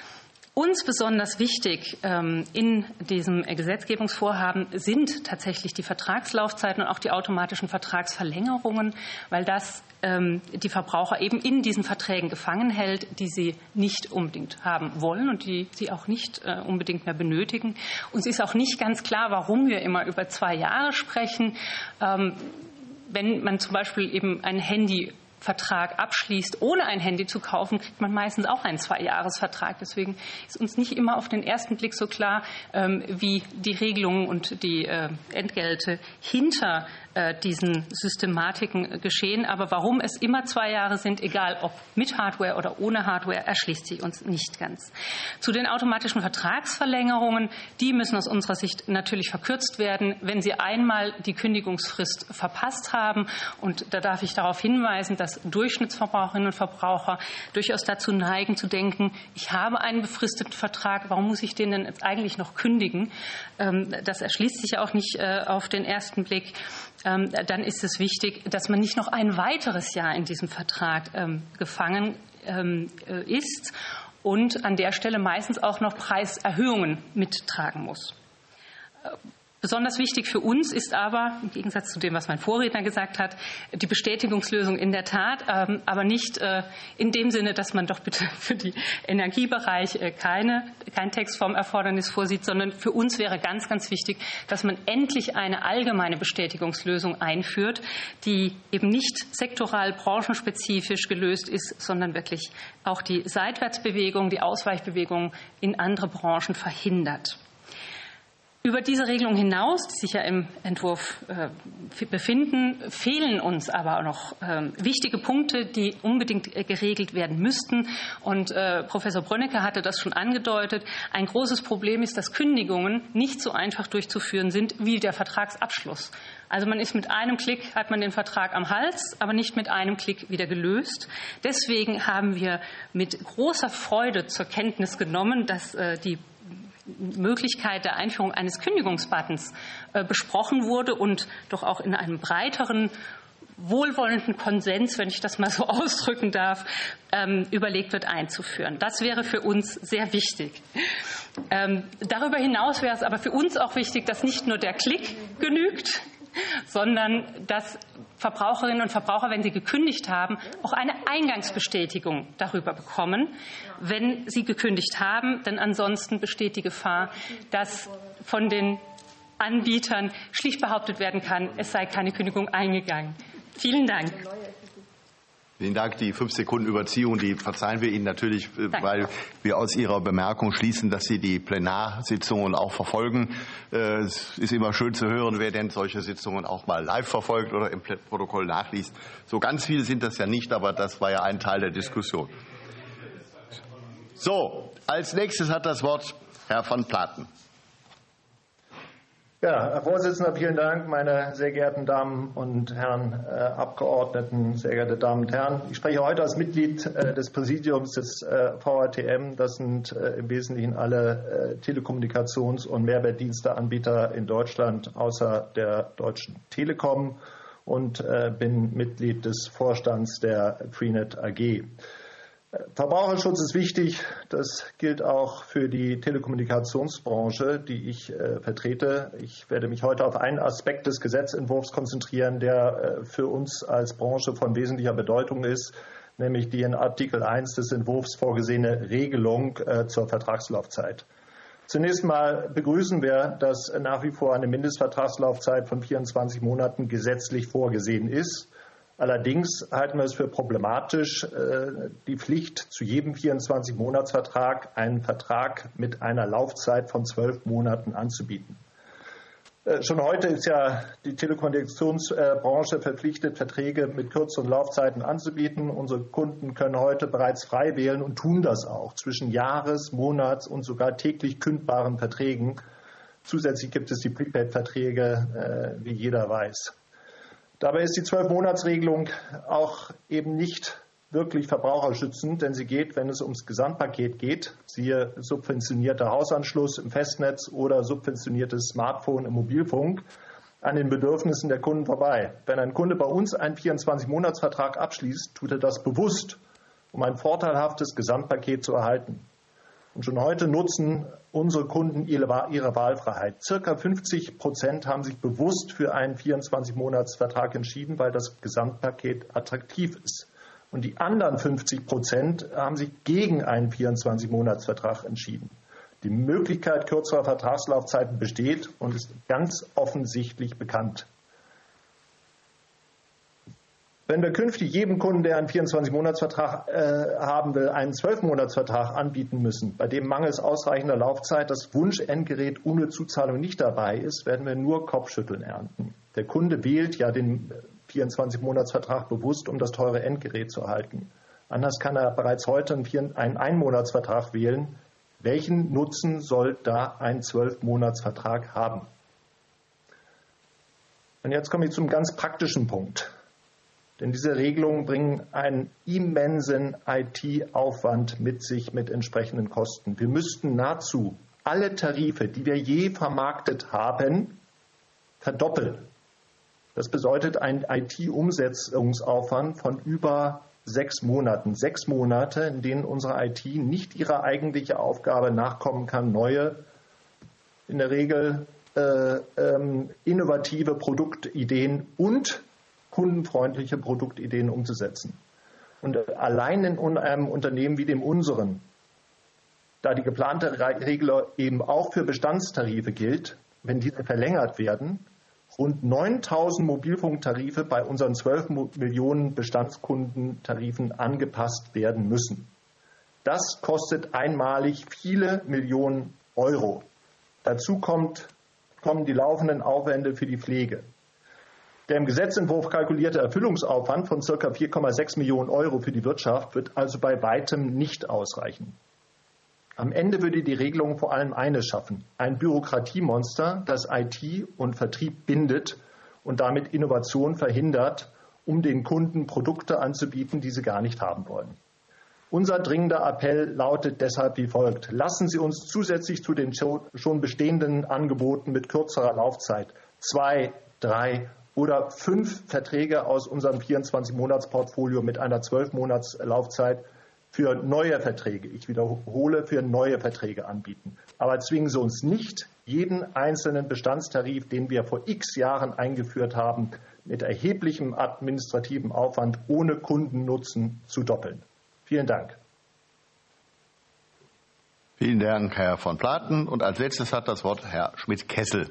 Uns besonders wichtig ähm, in diesem Gesetzgebungsvorhaben sind tatsächlich die Vertragslaufzeiten und auch die automatischen Vertragsverlängerungen, weil das ähm, die Verbraucher eben in diesen Verträgen gefangen hält, die sie nicht unbedingt haben wollen und die sie auch nicht äh, unbedingt mehr benötigen. Uns ist auch nicht ganz klar, warum wir immer über zwei Jahre sprechen. Ähm, Wenn man zum Beispiel eben einen Handyvertrag abschließt, ohne ein Handy zu kaufen, kriegt man meistens auch einen Zweijahresvertrag. Deswegen ist uns nicht immer auf den ersten Blick so klar, wie die Regelungen und die Entgelte hinter diesen Systematiken geschehen. Aber warum es immer zwei Jahre sind, egal ob mit Hardware oder ohne Hardware, erschließt sich uns nicht ganz. Zu den automatischen Vertragsverlängerungen, die müssen aus unserer Sicht natürlich verkürzt werden, wenn Sie einmal die Kündigungsfrist verpasst haben. Und da darf ich darauf hinweisen, dass Durchschnittsverbraucherinnen und Verbraucher durchaus dazu neigen zu denken, ich habe einen befristeten Vertrag, warum muss ich den denn jetzt eigentlich noch kündigen? Das erschließt sich auch nicht auf den ersten Blick. dann ist es wichtig, dass man nicht noch ein weiteres Jahr in diesem Vertrag gefangen ist und an der Stelle meistens auch noch Preiserhöhungen mittragen muss. Besonders wichtig für uns ist aber, im Gegensatz zu dem, was mein Vorredner gesagt hat, die Bestätigungslösung in der Tat, aber nicht in dem Sinne, dass man doch bitte für den Energiebereich keine, kein Textformerfordernis vorsieht, sondern für uns wäre ganz, ganz wichtig, dass man endlich eine allgemeine Bestätigungslösung einführt, die eben nicht sektoral, branchenspezifisch gelöst ist, sondern wirklich auch die Seitwärtsbewegung, die Ausweichbewegung in andere Branchen verhindert. Über diese Regelung hinaus, die sich ja im Entwurf äh, befinden, fehlen uns aber noch äh, wichtige Punkte, die unbedingt äh, geregelt werden müssten. Und äh, Professor Brönnecke hatte das schon angedeutet. Ein großes Problem ist, dass Kündigungen nicht so einfach durchzuführen sind wie der Vertragsabschluss. Also man ist mit einem Klick, hat man den Vertrag am Hals, aber nicht mit einem Klick wieder gelöst. Deswegen haben wir mit großer Freude zur Kenntnis genommen, dass äh, die Möglichkeit der Einführung eines Kündigungsbuttons äh, besprochen wurde und doch auch in einem breiteren, wohlwollenden Konsens, wenn ich das mal so ausdrücken darf, ähm, überlegt wird einzuführen. Das wäre für uns sehr wichtig. Ähm, darüber hinaus wäre es aber für uns auch wichtig, dass nicht nur der Klick genügt, sondern dass Verbraucherinnen und Verbraucher, wenn sie gekündigt haben, auch eine Eingangsbestätigung darüber bekommen, wenn sie gekündigt haben. Denn ansonsten besteht die Gefahr, dass von den Anbietern schlicht behauptet werden kann, es sei keine Kündigung eingegangen. Vielen Dank. Vielen Dank. Die fünf Sekunden Überziehung, die verzeihen wir Ihnen natürlich, Danke. Weil wir aus Ihrer Bemerkung schließen, dass Sie die Plenarsitzungen auch verfolgen. Es ist immer schön zu hören, wer denn solche Sitzungen auch mal live verfolgt oder im Protokoll nachliest. So ganz viele sind das ja nicht, aber das war ja ein Teil der Diskussion. So, als nächstes hat das Wort Herr van Platen. Ja, Herr Vorsitzender, vielen Dank, meine sehr geehrten Damen und Herren äh, Abgeordneten, sehr geehrte Damen und Herren. Ich spreche heute als Mitglied äh, des Präsidiums des äh, V A T M. Das sind äh, im Wesentlichen alle äh, Telekommunikations- und Mehrwertdiensteanbieter in Deutschland außer der Deutschen Telekom und äh, bin Mitglied des Vorstands der Freenet A G. Verbraucherschutz ist wichtig. Das gilt auch für die Telekommunikationsbranche, die ich äh, vertrete. Ich werde mich heute auf einen Aspekt des Gesetzentwurfs konzentrieren, der äh, für uns als Branche von wesentlicher Bedeutung ist, nämlich die in Artikel eins des Entwurfs vorgesehene Regelung äh, zur Vertragslaufzeit. Zunächst mal begrüßen wir, dass nach wie vor eine Mindestvertragslaufzeit von vierundzwanzig Monaten gesetzlich vorgesehen ist. Allerdings halten wir es für problematisch, die Pflicht, zu jedem vierundzwanzig-Monats-Vertrag einen Vertrag mit einer Laufzeit von zwölf Monaten anzubieten. Schon heute ist ja die Telekommunikationsbranche verpflichtet, Verträge mit kürzeren Laufzeiten anzubieten. Unsere Kunden können heute bereits frei wählen und tun das auch zwischen Jahres-, Monats- und sogar täglich kündbaren Verträgen. Zusätzlich gibt es die Prepaid-Verträge, wie jeder weiß. Dabei ist die zwölf-Monats-Regelung auch eben nicht wirklich verbraucherschützend, denn sie geht, wenn es ums Gesamtpaket geht, siehe subventionierter Hausanschluss im Festnetz oder subventioniertes Smartphone im Mobilfunk, an den Bedürfnissen der Kunden vorbei. Wenn ein Kunde bei uns einen vierundzwanzig-Monats-Vertrag abschließt, tut er das bewusst, um ein vorteilhaftes Gesamtpaket zu erhalten. Und schon heute nutzen unsere Kunden ihre Wahlfreiheit. Circa fünfzig Prozent haben sich bewusst für einen vierundzwanzig-Monats-Vertrag entschieden, weil das Gesamtpaket attraktiv ist. Und die anderen fünfzig Prozent haben sich gegen einen vierundzwanzig-Monats-Vertrag entschieden. Die Möglichkeit kürzerer Vertragslaufzeiten besteht und ist ganz offensichtlich bekannt. Wenn wir künftig jedem Kunden, der einen vierundzwanzig-Monats-Vertrag äh, haben will, einen zwölf-Monats-Vertrag anbieten müssen, bei dem mangels ausreichender Laufzeit das Wunsch-Endgerät ohne Zuzahlung nicht dabei ist, werden wir nur Kopfschütteln ernten. Der Kunde wählt ja den vierundzwanzig-Monats-Vertrag bewusst, um das teure Endgerät zu erhalten. Anders kann er bereits heute einen Ein-Monats-Vertrag wählen. Welchen Nutzen soll da ein zwölf-Monats-Vertrag haben? Und jetzt komme ich zum ganz praktischen Punkt. Denn diese Regelungen bringen einen immensen I T-Aufwand mit sich mit entsprechenden Kosten. Wir müssten nahezu alle Tarife, die wir je vermarktet haben, verdoppeln. Das bedeutet einen I T-Umsetzungsaufwand von über sechs Monaten. Sechs Monate, in denen unsere I T nicht ihrer eigentlichen Aufgabe nachkommen kann, neue, in der Regel äh, ähm, innovative Produktideen und kundenfreundliche Produktideen umzusetzen. Und allein in einem Unternehmen wie dem unseren, da die geplante Regel eben auch für Bestandstarife gilt, wenn diese verlängert werden, rund neuntausend Mobilfunktarife bei unseren zwölf Millionen Bestandskundentarifen angepasst werden müssen. Das kostet einmalig viele Millionen Euro. Dazu kommt, kommen die laufenden Aufwände für die Pflege. Der im Gesetzentwurf kalkulierte Erfüllungsaufwand von ca. vier Komma sechs Millionen Euro für die Wirtschaft wird also bei weitem nicht ausreichen. Am Ende würde die Regelung vor allem eines schaffen: ein Bürokratiemonster, das I T und Vertrieb bindet und damit Innovation verhindert, um den Kunden Produkte anzubieten, die sie gar nicht haben wollen. Unser dringender Appell lautet deshalb wie folgt: Lassen Sie uns zusätzlich zu den schon bestehenden Angeboten mit kürzerer Laufzeit zwei, drei oder fünf Verträge aus unserem vierundzwanzig-Monats-Portfolio mit einer zwölf-Monats-Laufzeit für neue Verträge, ich wiederhole, für neue Verträge anbieten. Aber zwingen Sie uns nicht, jeden einzelnen Bestandstarif, den wir vor x Jahren eingeführt haben, mit erheblichem administrativem Aufwand ohne Kundennutzen zu doppeln. Vielen Dank. Vielen Dank, Herr von Platen. Und als letztes hat das Wort Herr Schmidt-Kessel.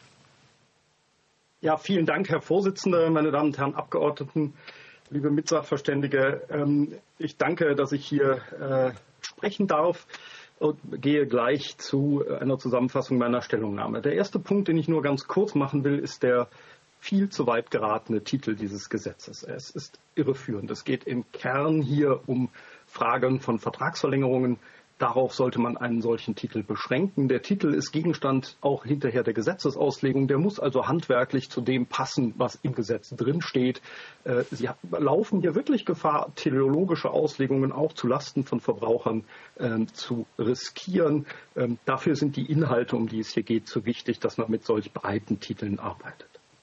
Ja, vielen Dank, Herr Vorsitzender, meine Damen und Herren Abgeordneten, liebe Mitsachverständige. Ich danke, dass ich hier sprechen darf und gehe gleich zu einer Zusammenfassung meiner Stellungnahme. Der erste Punkt, den ich nur ganz kurz machen will, ist der viel zu weit geratene Titel dieses Gesetzes. Es ist irreführend. Es geht im Kern hier um Fragen von Vertragsverlängerungen. Darauf sollte man einen solchen Titel beschränken. Der Titel ist Gegenstand auch hinterher der Gesetzesauslegung. Der muss also handwerklich zu dem passen, was im Gesetz drinsteht. Sie laufen hier wirklich Gefahr, teleologische Auslegungen auch zu Lasten von Verbrauchern äh, zu riskieren. Ähm, dafür sind die Inhalte, um die es hier geht, so wichtig, dass man mit solch breiten Titeln arbeitet.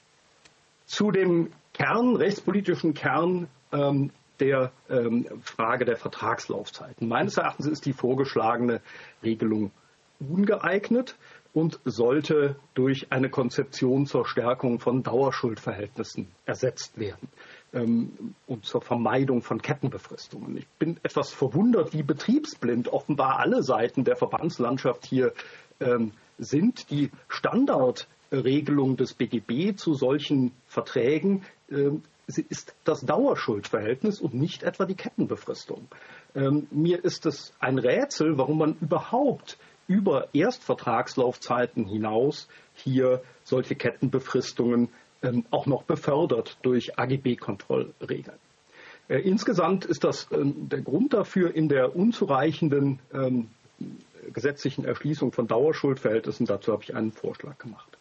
Zu dem Kern, rechtspolitischen Kern, ähm, der ähm, Frage der Vertragslaufzeiten. Meines Erachtens ist die vorgeschlagene Regelung ungeeignet und sollte durch eine Konzeption zur Stärkung von Dauerschuldverhältnissen ersetzt werden ähm, und zur Vermeidung von Kettenbefristungen. Ich bin etwas verwundert, wie betriebsblind offenbar alle Seiten der Verbandslandschaft hier ähm, sind. Die Standardregelung des B G B zu solchen Verträgen ähm, ist das Dauerschuldverhältnis und nicht etwa die Kettenbefristung. Ähm, mir ist es ein Rätsel, warum man überhaupt über Erstvertragslaufzeiten hinaus hier solche Kettenbefristungen ähm, auch noch befördert durch A G B-Kontrollregeln. Äh, insgesamt ist das ähm, der Grund dafür in der unzureichenden ähm, gesetzlichen Erschließung von Dauerschuldverhältnissen. Dazu habe ich einen Vorschlag gemacht.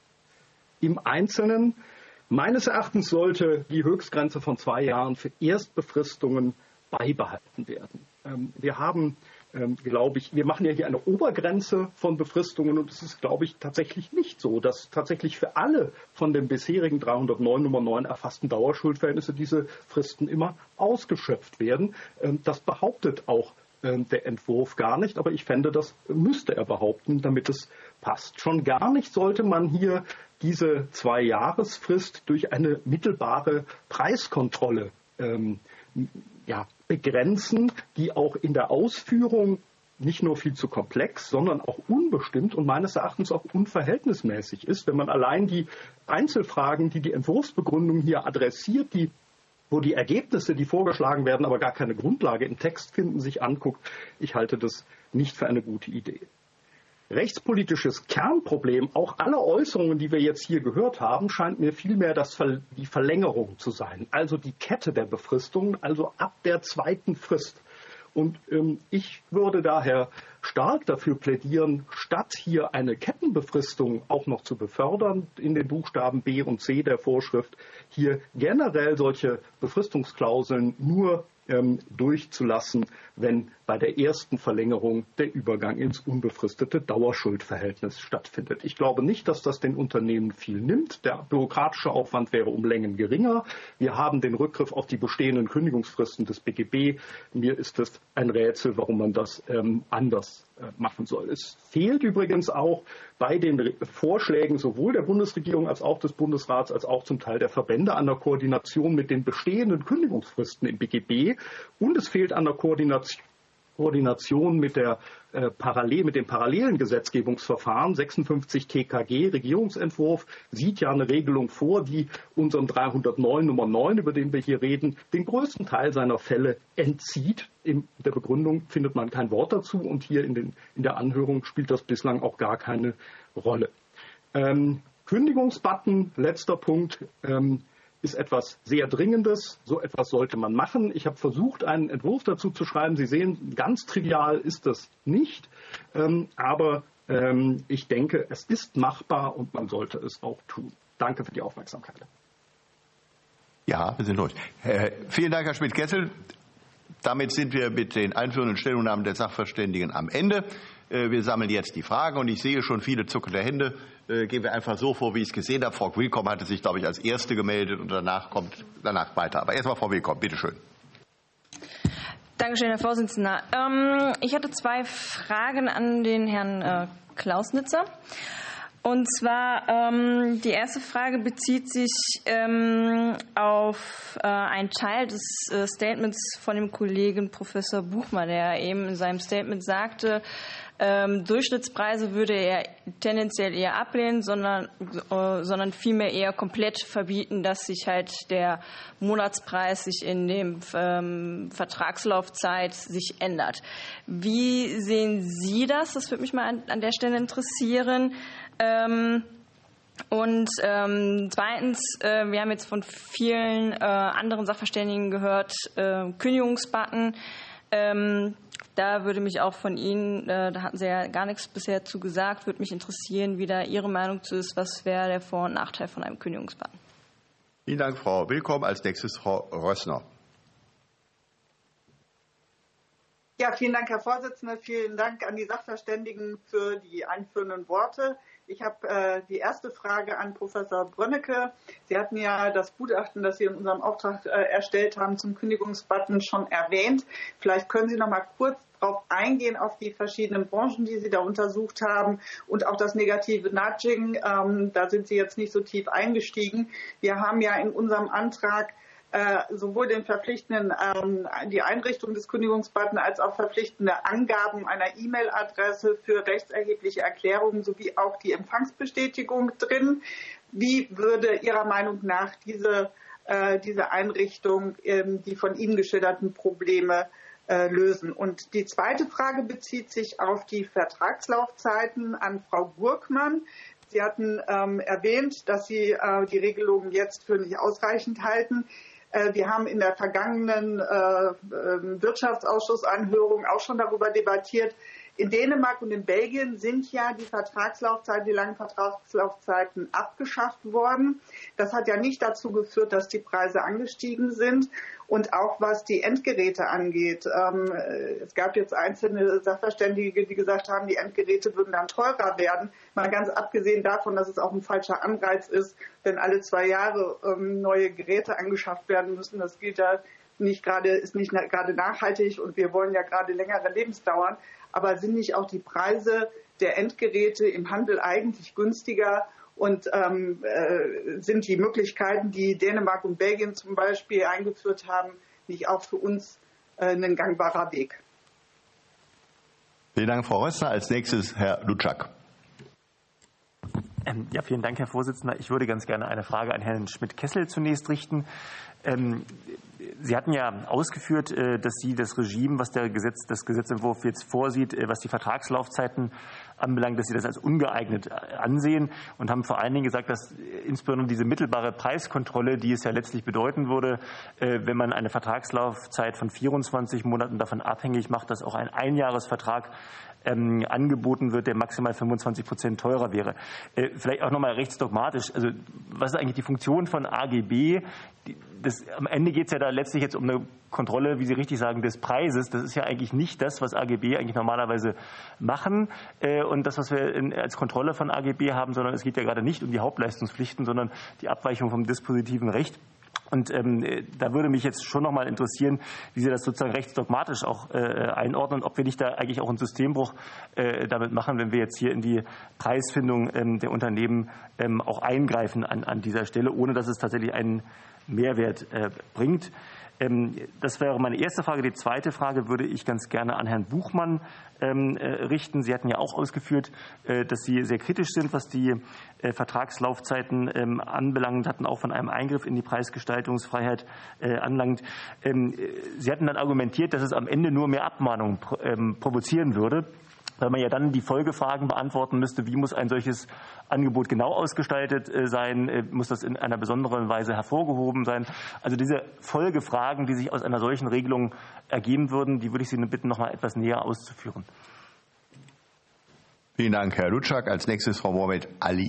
Im Einzelnen meines Erachtens sollte die Höchstgrenze von zwei Jahren für Erstbefristungen beibehalten werden. Ähm, wir haben, ähm, glaube ich, wir machen ja hier eine Obergrenze von Befristungen und es ist, glaube ich, tatsächlich nicht so, dass tatsächlich für alle von dem bisherigen dreihundertneun Nummer neun erfassten Dauerschuldverhältnisse diese Fristen immer ausgeschöpft werden. Ähm, das behauptet auch ähm, der Entwurf gar nicht, aber ich fände, das müsste er behaupten, damit es passt. Schon gar nicht sollte man hier diese Zwei-Jahresfrist durch eine mittelbare Preiskontrolle ähm, ja, begrenzen, die auch in der Ausführung nicht nur viel zu komplex, sondern auch unbestimmt und meines Erachtens auch unverhältnismäßig ist. Wenn man allein die Einzelfragen, die die Entwurfsbegründung hier adressiert, die, wo die Ergebnisse, die vorgeschlagen werden, aber gar keine Grundlage im Text finden, sich anguckt, ich halte das nicht für eine gute Idee. Rechtspolitisches Kernproblem, auch aller Äußerungen, die wir jetzt hier gehört haben, scheint mir vielmehr das Ver- die Verlängerung zu sein, also die Kette der Befristungen, also ab der zweiten Frist. Und ähm, ich würde daher stark dafür plädieren, statt hier eine Kettenbefristung auch noch zu befördern, in den Buchstaben B und C der Vorschrift, hier generell solche Befristungsklauseln nur ähm, durchzulassen, wenn bei der ersten Verlängerung der Übergang ins unbefristete Dauerschuldverhältnis stattfindet. Ich glaube nicht, dass das den Unternehmen viel nimmt. Der bürokratische Aufwand wäre um Längen geringer. Wir haben den Rückgriff auf die bestehenden Kündigungsfristen des B G B. Mir ist es ein Rätsel, warum man das ähm, anders äh, machen soll. Es fehlt übrigens auch bei den Vorschlägen sowohl der Bundesregierung als auch des Bundesrats als auch zum Teil der Verbände an der Koordination mit den bestehenden Kündigungsfristen im B G B, und es fehlt an der Koordination Koordination mit, der, äh, Parallel, mit dem parallelen Gesetzgebungsverfahren. sechsundfünfzig T K G Regierungsentwurf sieht ja eine Regelung vor, die unserem dreihundertneun Nummer neun, über den wir hier reden, den größten Teil seiner Fälle entzieht. In der Begründung findet man kein Wort dazu, und hier in, den, in der Anhörung spielt das bislang auch gar keine Rolle. Ähm, Kündigungsbutton, letzter Punkt. Ähm, ist etwas sehr Dringendes. So etwas sollte man machen. Ich habe versucht, einen Entwurf dazu zu schreiben. Sie sehen, ganz trivial ist das nicht. Ähm, aber ähm, ich denke, es ist machbar und man sollte es auch tun. Danke für die Aufmerksamkeit. Ja, wir sind durch. Äh, vielen Dank, Herr Schmidt-Kessel. Damit sind wir mit den einführenden Stellungnahmen der Sachverständigen am Ende. Wir sammeln jetzt die Fragen, und ich sehe schon viele zuckende Hände. Gehen wir einfach so vor, wie ich es gesehen habe. Frau Willkomm hatte sich, glaube ich, als Erste gemeldet, und danach kommt danach weiter. Aber erst mal Frau Willkomm, bitte schön. Dankeschön, Herr Vorsitzender. Ähm, ich hatte zwei Fragen an den Herrn äh, Klausnitzer. Und zwar, ähm, die erste Frage bezieht sich ähm, auf äh, einen Teil des äh, Statements von dem Kollegen Professor Buchmann, der eben in seinem Statement sagte, ähm, Durchschnittspreise würde er tendenziell eher ablehnen, sondern, äh, sondern vielmehr eher komplett verbieten, dass sich halt der Monatspreis sich in dem ähm, Vertragslaufzeit sich ändert. Wie sehen Sie das? Das würde mich mal an, an der Stelle interessieren. Ähm, und ähm, zweitens, äh, wir haben jetzt von vielen äh, anderen Sachverständigen gehört, äh, Kündigungsbutton. Ähm, da würde mich auch von Ihnen, äh, da hatten Sie ja gar nichts bisher zu gesagt, würde mich interessieren, wie da Ihre Meinung zu ist. Was wäre der Vor- und Nachteil von einem Kündigungsbutton? Vielen Dank, Frau Willkomm. Als nächstes Frau Rössner. Ja, vielen Dank, Herr Vorsitzender. Vielen Dank an die Sachverständigen für die einführenden Worte. Ich habe äh, die erste Frage an Professor Brönnecke. Sie hatten ja das Gutachten, das Sie in unserem Auftrag äh, erstellt haben, zum Kündigungsbutton schon erwähnt. Vielleicht können Sie noch mal kurz darauf eingehen, auf die verschiedenen Branchen, die Sie da untersucht haben, und auch das negative Nudging. Ähm, da sind Sie jetzt nicht so tief eingestiegen. Wir haben ja in unserem Antrag sowohl den verpflichtenden, ähm, die Einrichtung des Kündigungsbuttons als auch verpflichtende Angaben einer E-Mail-Adresse für rechtserhebliche Erklärungen sowie auch die Empfangsbestätigung drin. Wie würde Ihrer Meinung nach diese, äh, diese Einrichtung ähm, die von Ihnen geschilderten Probleme äh, lösen? Und die zweite Frage bezieht sich auf die Vertragslaufzeiten an Frau Burgmann. Sie hatten ähm, erwähnt, dass Sie äh, die Regelungen jetzt für nicht ausreichend halten. Wir haben in der vergangenen äh, Wirtschaftsausschussanhörung auch schon darüber debattiert. In Dänemark und in Belgien sind ja die Vertragslaufzeiten, die langen Vertragslaufzeiten abgeschafft worden. Das hat ja nicht dazu geführt, dass die Preise angestiegen sind. Und auch was die Endgeräte angeht. Ähm, es gab jetzt einzelne Sachverständige, die gesagt haben, die Endgeräte würden dann teurer werden. Mal ganz abgesehen davon, dass es auch ein falscher Anreiz ist, wenn alle zwei Jahre ähm, neue Geräte angeschafft werden müssen. Das gilt ja nicht gerade, ist nicht gerade nachhaltig, und wir wollen ja gerade längere Lebensdauern. Aber sind nicht auch die Preise der Endgeräte im Handel eigentlich günstiger? Und ähm, äh, sind die Möglichkeiten, die Dänemark und Belgien zum Beispiel eingeführt haben, nicht auch für uns äh, ein gangbarer Weg? Vielen Dank, Frau Rössner. Als nächstes Herr Lutschak. Ähm, ja, vielen Dank, Herr Vorsitzender. Ich würde ganz gerne eine Frage an Herrn Schmidt-Kessel zunächst richten. Ähm, Sie hatten ja ausgeführt, dass Sie das Regime, was der Gesetz, das Gesetzentwurf jetzt vorsieht, was die Vertragslaufzeiten anbelangt, dass Sie das als ungeeignet ansehen, und haben vor allen Dingen gesagt, dass insbesondere diese mittelbare Preiskontrolle, die es ja letztlich bedeuten würde, wenn man eine Vertragslaufzeit von vierundzwanzig Monaten davon abhängig macht, dass auch ein Einjahresvertrag Ähm, angeboten wird, der maximal fünfundzwanzig Prozent teurer wäre. Äh, vielleicht auch nochmal rechtsdogmatisch. Also was ist eigentlich die Funktion von A G B? Die, das das, am Ende geht es ja da letztlich jetzt um eine Kontrolle, wie Sie richtig sagen, des Preises. Das ist ja eigentlich nicht das, was A G B eigentlich normalerweise machen und das, was wir in, als Kontrolle von A G B haben, sondern es geht ja gerade nicht um die Hauptleistungspflichten, sondern die Abweichung vom dispositiven Recht. Und ähm, da würde mich jetzt schon noch mal interessieren, wie Sie das sozusagen rechtsdogmatisch auch äh, einordnen, ob wir nicht da eigentlich auch einen Systembruch äh, damit machen, wenn wir jetzt hier in die Preisfindung ähm, der Unternehmen ähm, auch eingreifen an, an dieser Stelle, ohne dass es tatsächlich einen Mehrwert äh, bringt. Das wäre meine erste Frage. Die zweite Frage würde ich ganz gerne an Herrn Buchmann ähm, richten. Sie hatten ja auch ausgeführt, äh, dass Sie sehr kritisch sind, was die äh, Vertragslaufzeiten ähm, anbelangt, hatten auch von einem Eingriff in die Preisgestaltungsfreiheit äh, anlangt. Ähm, Sie hatten dann argumentiert, dass es am Ende nur mehr Abmahnungen pro, ähm, provozieren würde, weil man ja dann die Folgefragen beantworten müsste, wie muss ein solches Angebot genau ausgestaltet sein, muss das in einer besonderen Weise hervorgehoben sein. Also diese Folgefragen, die sich aus einer solchen Regelung ergeben würden, die würde ich Sie bitten, noch mal etwas näher auszuführen. Vielen Dank, Herr Lutschak. Als nächstes Frau Mohamed Ali.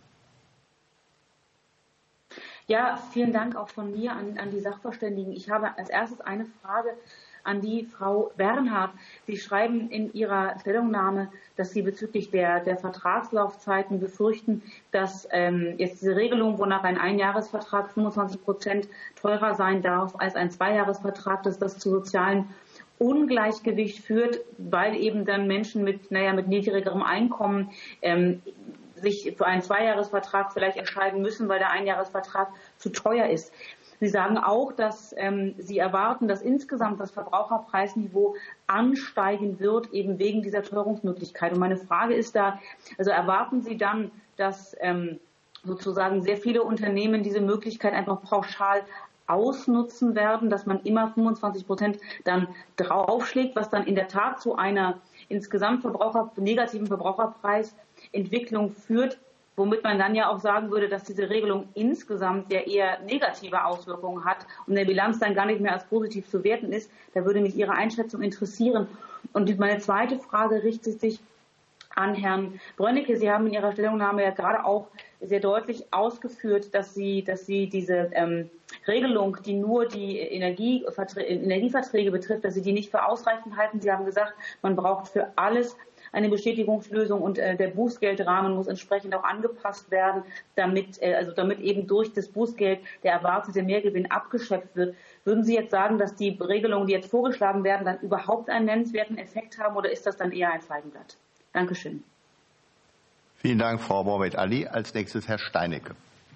Ja, vielen Dank auch von mir an, an die Sachverständigen. Ich habe als erstes eine Frage an die Frau Bernhard. Sie schreiben in Ihrer Stellungnahme, dass Sie bezüglich der, der Vertragslaufzeiten befürchten, dass ähm, jetzt diese Regelung, wonach ein Einjahresvertrag fünfundzwanzig Prozent teurer sein darf als ein Zweijahresvertrag, dass das zu sozialen Ungleichgewicht führt, weil eben dann Menschen mit, naja, mit niedrigerem Einkommen ähm, sich für einen Zweijahresvertrag vielleicht entscheiden müssen, weil der Einjahresvertrag zu teuer ist. Sie sagen auch, dass ähm, Sie erwarten, dass insgesamt das Verbraucherpreisniveau ansteigen wird, eben wegen dieser Teuerungsmöglichkeit. Und meine Frage ist da, also erwarten Sie dann, dass ähm, sozusagen sehr viele Unternehmen diese Möglichkeit einfach pauschal ausnutzen werden, dass man immer fünfundzwanzig Prozent dann draufschlägt, was dann in der Tat zu einer insgesamt Verbraucher, negativen Verbraucherpreisentwicklung führt, womit man dann ja auch sagen würde, dass diese Regelung insgesamt ja eher negative Auswirkungen hat und der Bilanz dann gar nicht mehr als positiv zu werten ist. Da würde mich Ihre Einschätzung interessieren. Und meine zweite Frage richtet sich an Herrn Brönnecke. Sie haben in Ihrer Stellungnahme ja gerade auch sehr deutlich ausgeführt, dass Sie, dass Sie diese ähm, Regelung, die nur die Energieverträge, Energieverträge betrifft, dass Sie die nicht für ausreichend halten. Sie haben gesagt, man braucht für alles eine Bestätigungslösung und äh, der Bußgeldrahmen muss entsprechend auch angepasst werden, damit, äh, also damit eben durch das Bußgeld der erwartete Mehrgewinn abgeschöpft wird. Würden Sie jetzt sagen, dass die Regelungen, die jetzt vorgeschlagen werden, dann überhaupt einen nennenswerten Effekt haben oder ist das dann eher ein Feigenblatt? Dankeschön. Vielen Dank, Frau Mohamed Ali. Als nächstes Herr Steinecke.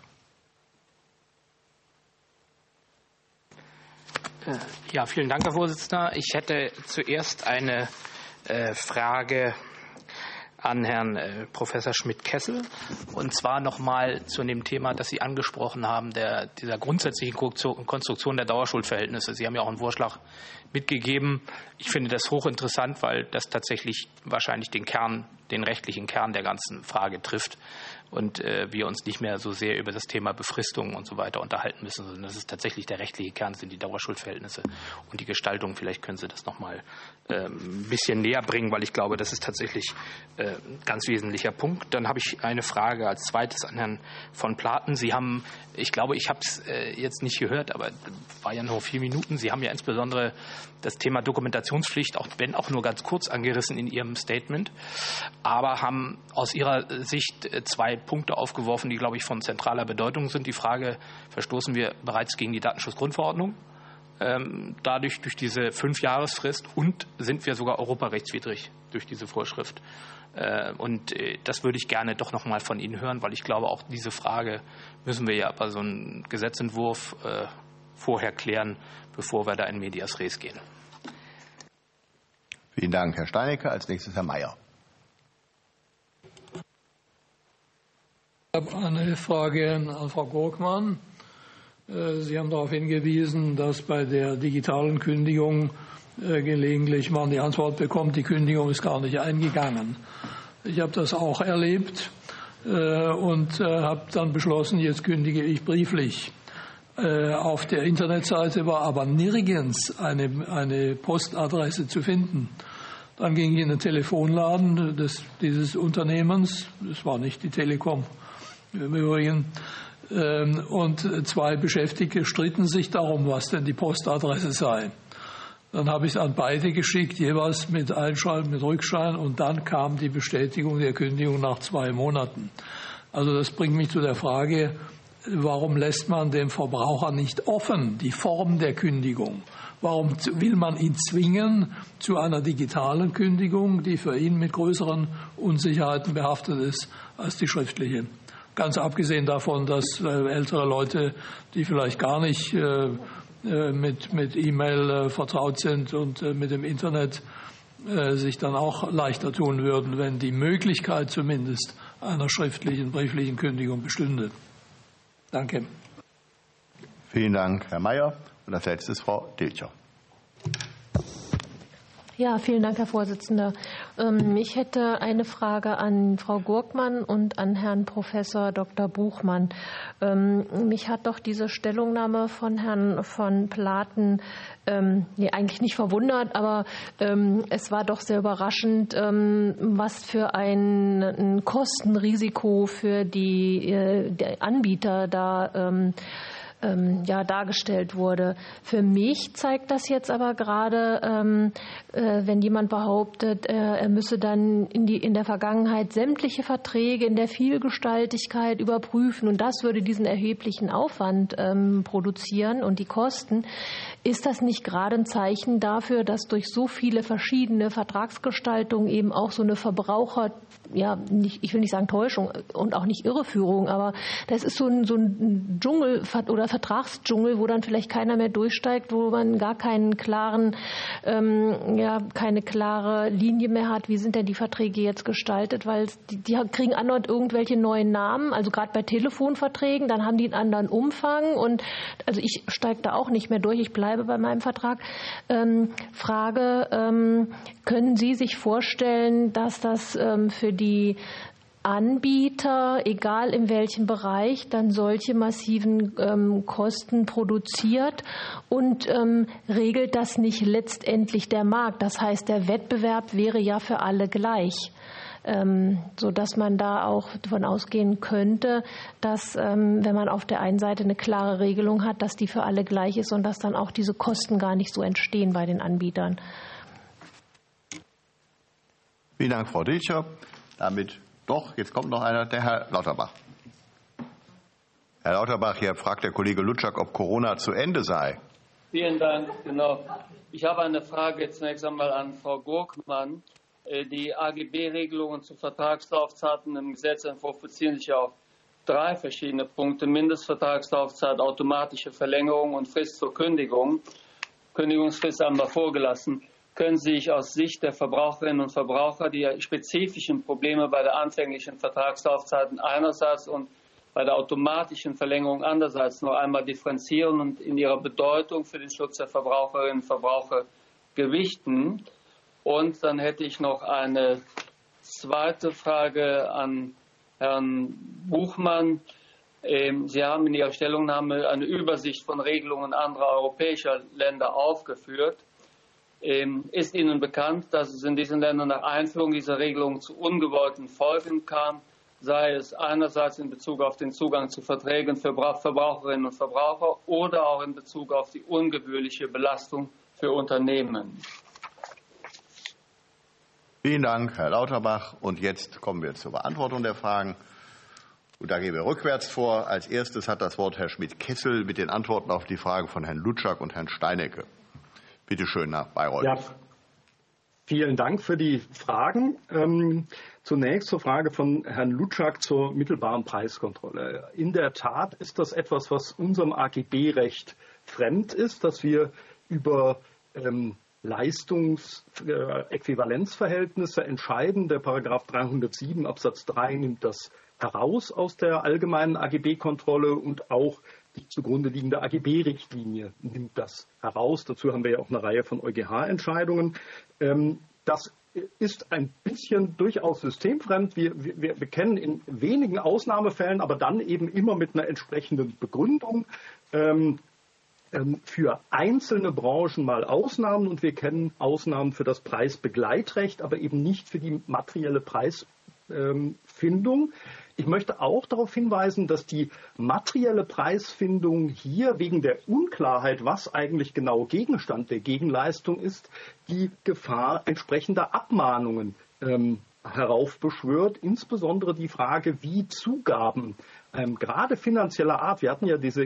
Ja, vielen Dank, Herr Vorsitzender. Ich hätte zuerst eine äh, Frage an Herrn äh, Professor Schmidt-Kessel, und zwar nochmal zu dem Thema, das Sie angesprochen haben, der, dieser grundsätzlichen Konstruktion der Dauerschuldverhältnisse. Sie haben ja auch einen Vorschlag mitgegeben. Ich finde das hochinteressant, weil das tatsächlich wahrscheinlich den Kern, den rechtlichen Kern der ganzen Frage trifft und äh, wir uns nicht mehr so sehr über das Thema Befristung und so weiter unterhalten müssen, sondern das ist tatsächlich der rechtliche Kern, sind die Dauerschuldverhältnisse und die Gestaltung. Vielleicht können Sie das noch mal äh, ein bisschen näher bringen, weil ich glaube, das ist tatsächlich äh, ein ganz wesentlicher Punkt. Dann habe ich eine Frage als zweites an Herrn von Platen. Sie haben, ich glaube, ich habe es äh, jetzt nicht gehört, aber war ja nur vier Minuten. Sie haben ja insbesondere das Thema Dokumentationspflicht, auch wenn auch nur ganz kurz angerissen in Ihrem Statement, aber haben aus Ihrer Sicht zwei Punkte aufgeworfen, die, glaube ich, von zentraler Bedeutung sind. Die Frage, verstoßen wir bereits gegen die Datenschutzgrundverordnung, ähm, dadurch durch diese Fünfjahresfrist, und sind wir sogar europarechtswidrig durch diese Vorschrift? Äh, und äh, das würde ich gerne doch noch mal von Ihnen hören, weil ich glaube, auch diese Frage müssen wir ja bei so einem Gesetzentwurf äh, vorher klären, bevor wir da in medias res gehen. Vielen Dank, Herr Steinecke. Als nächstes Herr Mayer. Ich habe eine Frage an Frau Gorkmann. Sie haben darauf hingewiesen, dass bei der digitalen Kündigung gelegentlich man die Antwort bekommt, die Kündigung ist gar nicht eingegangen. Ich habe das auch erlebt und habe dann beschlossen, jetzt kündige ich brieflich. Auf der Internetseite war aber nirgends eine, eine Postadresse zu finden. Dann ging ich in den Telefonladen des, dieses Unternehmens, das war nicht die Telekom im Übrigen, Und zwei Beschäftigte stritten sich darum, was denn die Postadresse sei. Dann habe ich es an beide geschickt, jeweils mit Einschreiben, mit Rückschein, und dann kam die Bestätigung der Kündigung nach zwei Monaten. Also das bringt mich zu der Frage, warum lässt man dem Verbraucher nicht offen die Form der Kündigung? Warum will man ihn zwingen zu einer digitalen Kündigung, die für ihn mit größeren Unsicherheiten behaftet ist als die schriftliche? Ganz abgesehen davon, dass ältere Leute, die vielleicht gar nicht mit, mit E-Mail vertraut sind und mit dem Internet, sich dann auch leichter tun würden, wenn die Möglichkeit zumindest einer schriftlichen, brieflichen Kündigung bestünde. Danke. Vielen Dank, Herr Mayer. Und als letztes Frau Dilcher. Ja, vielen Dank, Herr Vorsitzender. Ich hätte eine Frage an Frau Gurkmann und an Herrn Professor Doktor Buchmann. Mich hat doch diese Stellungnahme von Herrn von Platen nee, eigentlich nicht verwundert, aber es war doch sehr überraschend, was für ein, ein Kostenrisiko für die, die Anbieter da ja, dargestellt wurde. Für mich zeigt das jetzt aber gerade, ähm, äh, wenn jemand behauptet, äh, er müsse dann in, die, in der Vergangenheit sämtliche Verträge in der Vielgestaltigkeit überprüfen und das würde diesen erheblichen Aufwand ähm, produzieren und die Kosten, ist das nicht gerade ein Zeichen dafür, dass durch so viele verschiedene Vertragsgestaltungen eben auch so eine Verbraucher, ja, nicht, ich will nicht sagen Täuschung und auch nicht Irreführung, aber das ist so ein, so ein Dschungel oder Vertragsdschungel, wo dann vielleicht keiner mehr durchsteigt, wo man gar keinen klaren, ähm, ja, keine klare Linie mehr hat. Wie sind denn die Verträge jetzt gestaltet? Weil die, die kriegen andauernd irgendwelche neuen Namen, also gerade bei Telefonverträgen, dann haben die einen anderen Umfang und also ich steige da auch nicht mehr durch, ich bleibe bei meinem Vertrag. Ähm, Frage, ähm, können Sie sich vorstellen, dass das ähm, für die Anbieter, egal in welchem Bereich, dann solche massiven ähm, Kosten produziert und ähm, regelt das nicht letztendlich der Markt? Das heißt, der Wettbewerb wäre ja für alle gleich, ähm, sodass man da auch davon ausgehen könnte, dass, ähm, wenn man auf der einen Seite eine klare Regelung hat, dass die für alle gleich ist und dass dann auch diese Kosten gar nicht so entstehen bei den Anbietern. Vielen Dank, Frau Dilcher. Damit Doch, jetzt kommt noch einer, der Herr Lauterbach. Herr Lauterbach, hier fragt der Kollege Lutschak, ob Corona zu Ende sei. Vielen Dank. Genau. Ich habe eine Frage zunächst einmal an Frau Gurkmann. Die A G B-Regelungen zu Vertragslaufzeiten im Gesetzentwurf beziehen sich auf drei verschiedene Punkte. Mindestvertragslaufzeit, automatische Verlängerung und Frist zur Kündigung. Kündigungsfrist haben wir vorgelassen. Können Sie sich aus Sicht der Verbraucherinnen und Verbraucher die spezifischen Probleme bei der anfänglichen Vertragslaufzeiten einerseits und bei der automatischen Verlängerung andererseits noch einmal differenzieren und in ihrer Bedeutung für den Schutz der Verbraucherinnen und Verbraucher gewichten? Und dann hätte ich noch eine zweite Frage an Herrn Buchmann. Sie haben in Ihrer Stellungnahme eine Übersicht von Regelungen anderer europäischer Länder aufgeführt. Ist Ihnen bekannt, dass es in diesen Ländern nach Einführung dieser Regelung zu ungewollten Folgen kam, sei es einerseits in Bezug auf den Zugang zu Verträgen für Verbraucherinnen und Verbraucher oder auch in Bezug auf die ungebührliche Belastung für Unternehmen? Vielen Dank, Herr Lauterbach. Und jetzt kommen wir zur Beantwortung der Fragen. Und da gehen wir rückwärts vor. Als erstes hat das Wort Herr Schmidt-Kessel mit den Antworten auf die Fragen von Herrn Lutschak und Herrn Steinecke. Bitte schön, nach Bayreuth. Ja, vielen Dank für die Fragen. Ähm, zunächst zur Frage von Herrn Lutschak zur mittelbaren Preiskontrolle. In der Tat ist das etwas, was unserem A G B-Recht fremd ist, dass wir über ähm, Leistungsäquivalenzverhältnisse entscheiden. Der Paragraph dreihundertsieben Absatz drei nimmt das heraus aus der allgemeinen A G B-Kontrolle und auch die zugrunde liegende A G B-Richtlinie nimmt das heraus. Dazu haben wir ja auch eine Reihe von EuGH-Entscheidungen. Das ist ein bisschen durchaus systemfremd. Wir, wir, wir kennen in wenigen Ausnahmefällen, aber dann eben immer mit einer entsprechenden Begründung für einzelne Branchen mal Ausnahmen und wir kennen Ausnahmen für das Preisbegleitrecht, aber eben nicht für die materielle Preisfindung. Ich möchte auch darauf hinweisen, dass die materielle Preisfindung hier wegen der Unklarheit, was eigentlich genau Gegenstand der Gegenleistung ist, die Gefahr entsprechender Abmahnungen ähm, heraufbeschwört, insbesondere die Frage, wie Zugaben, ähm, gerade finanzieller Art, wir hatten ja diese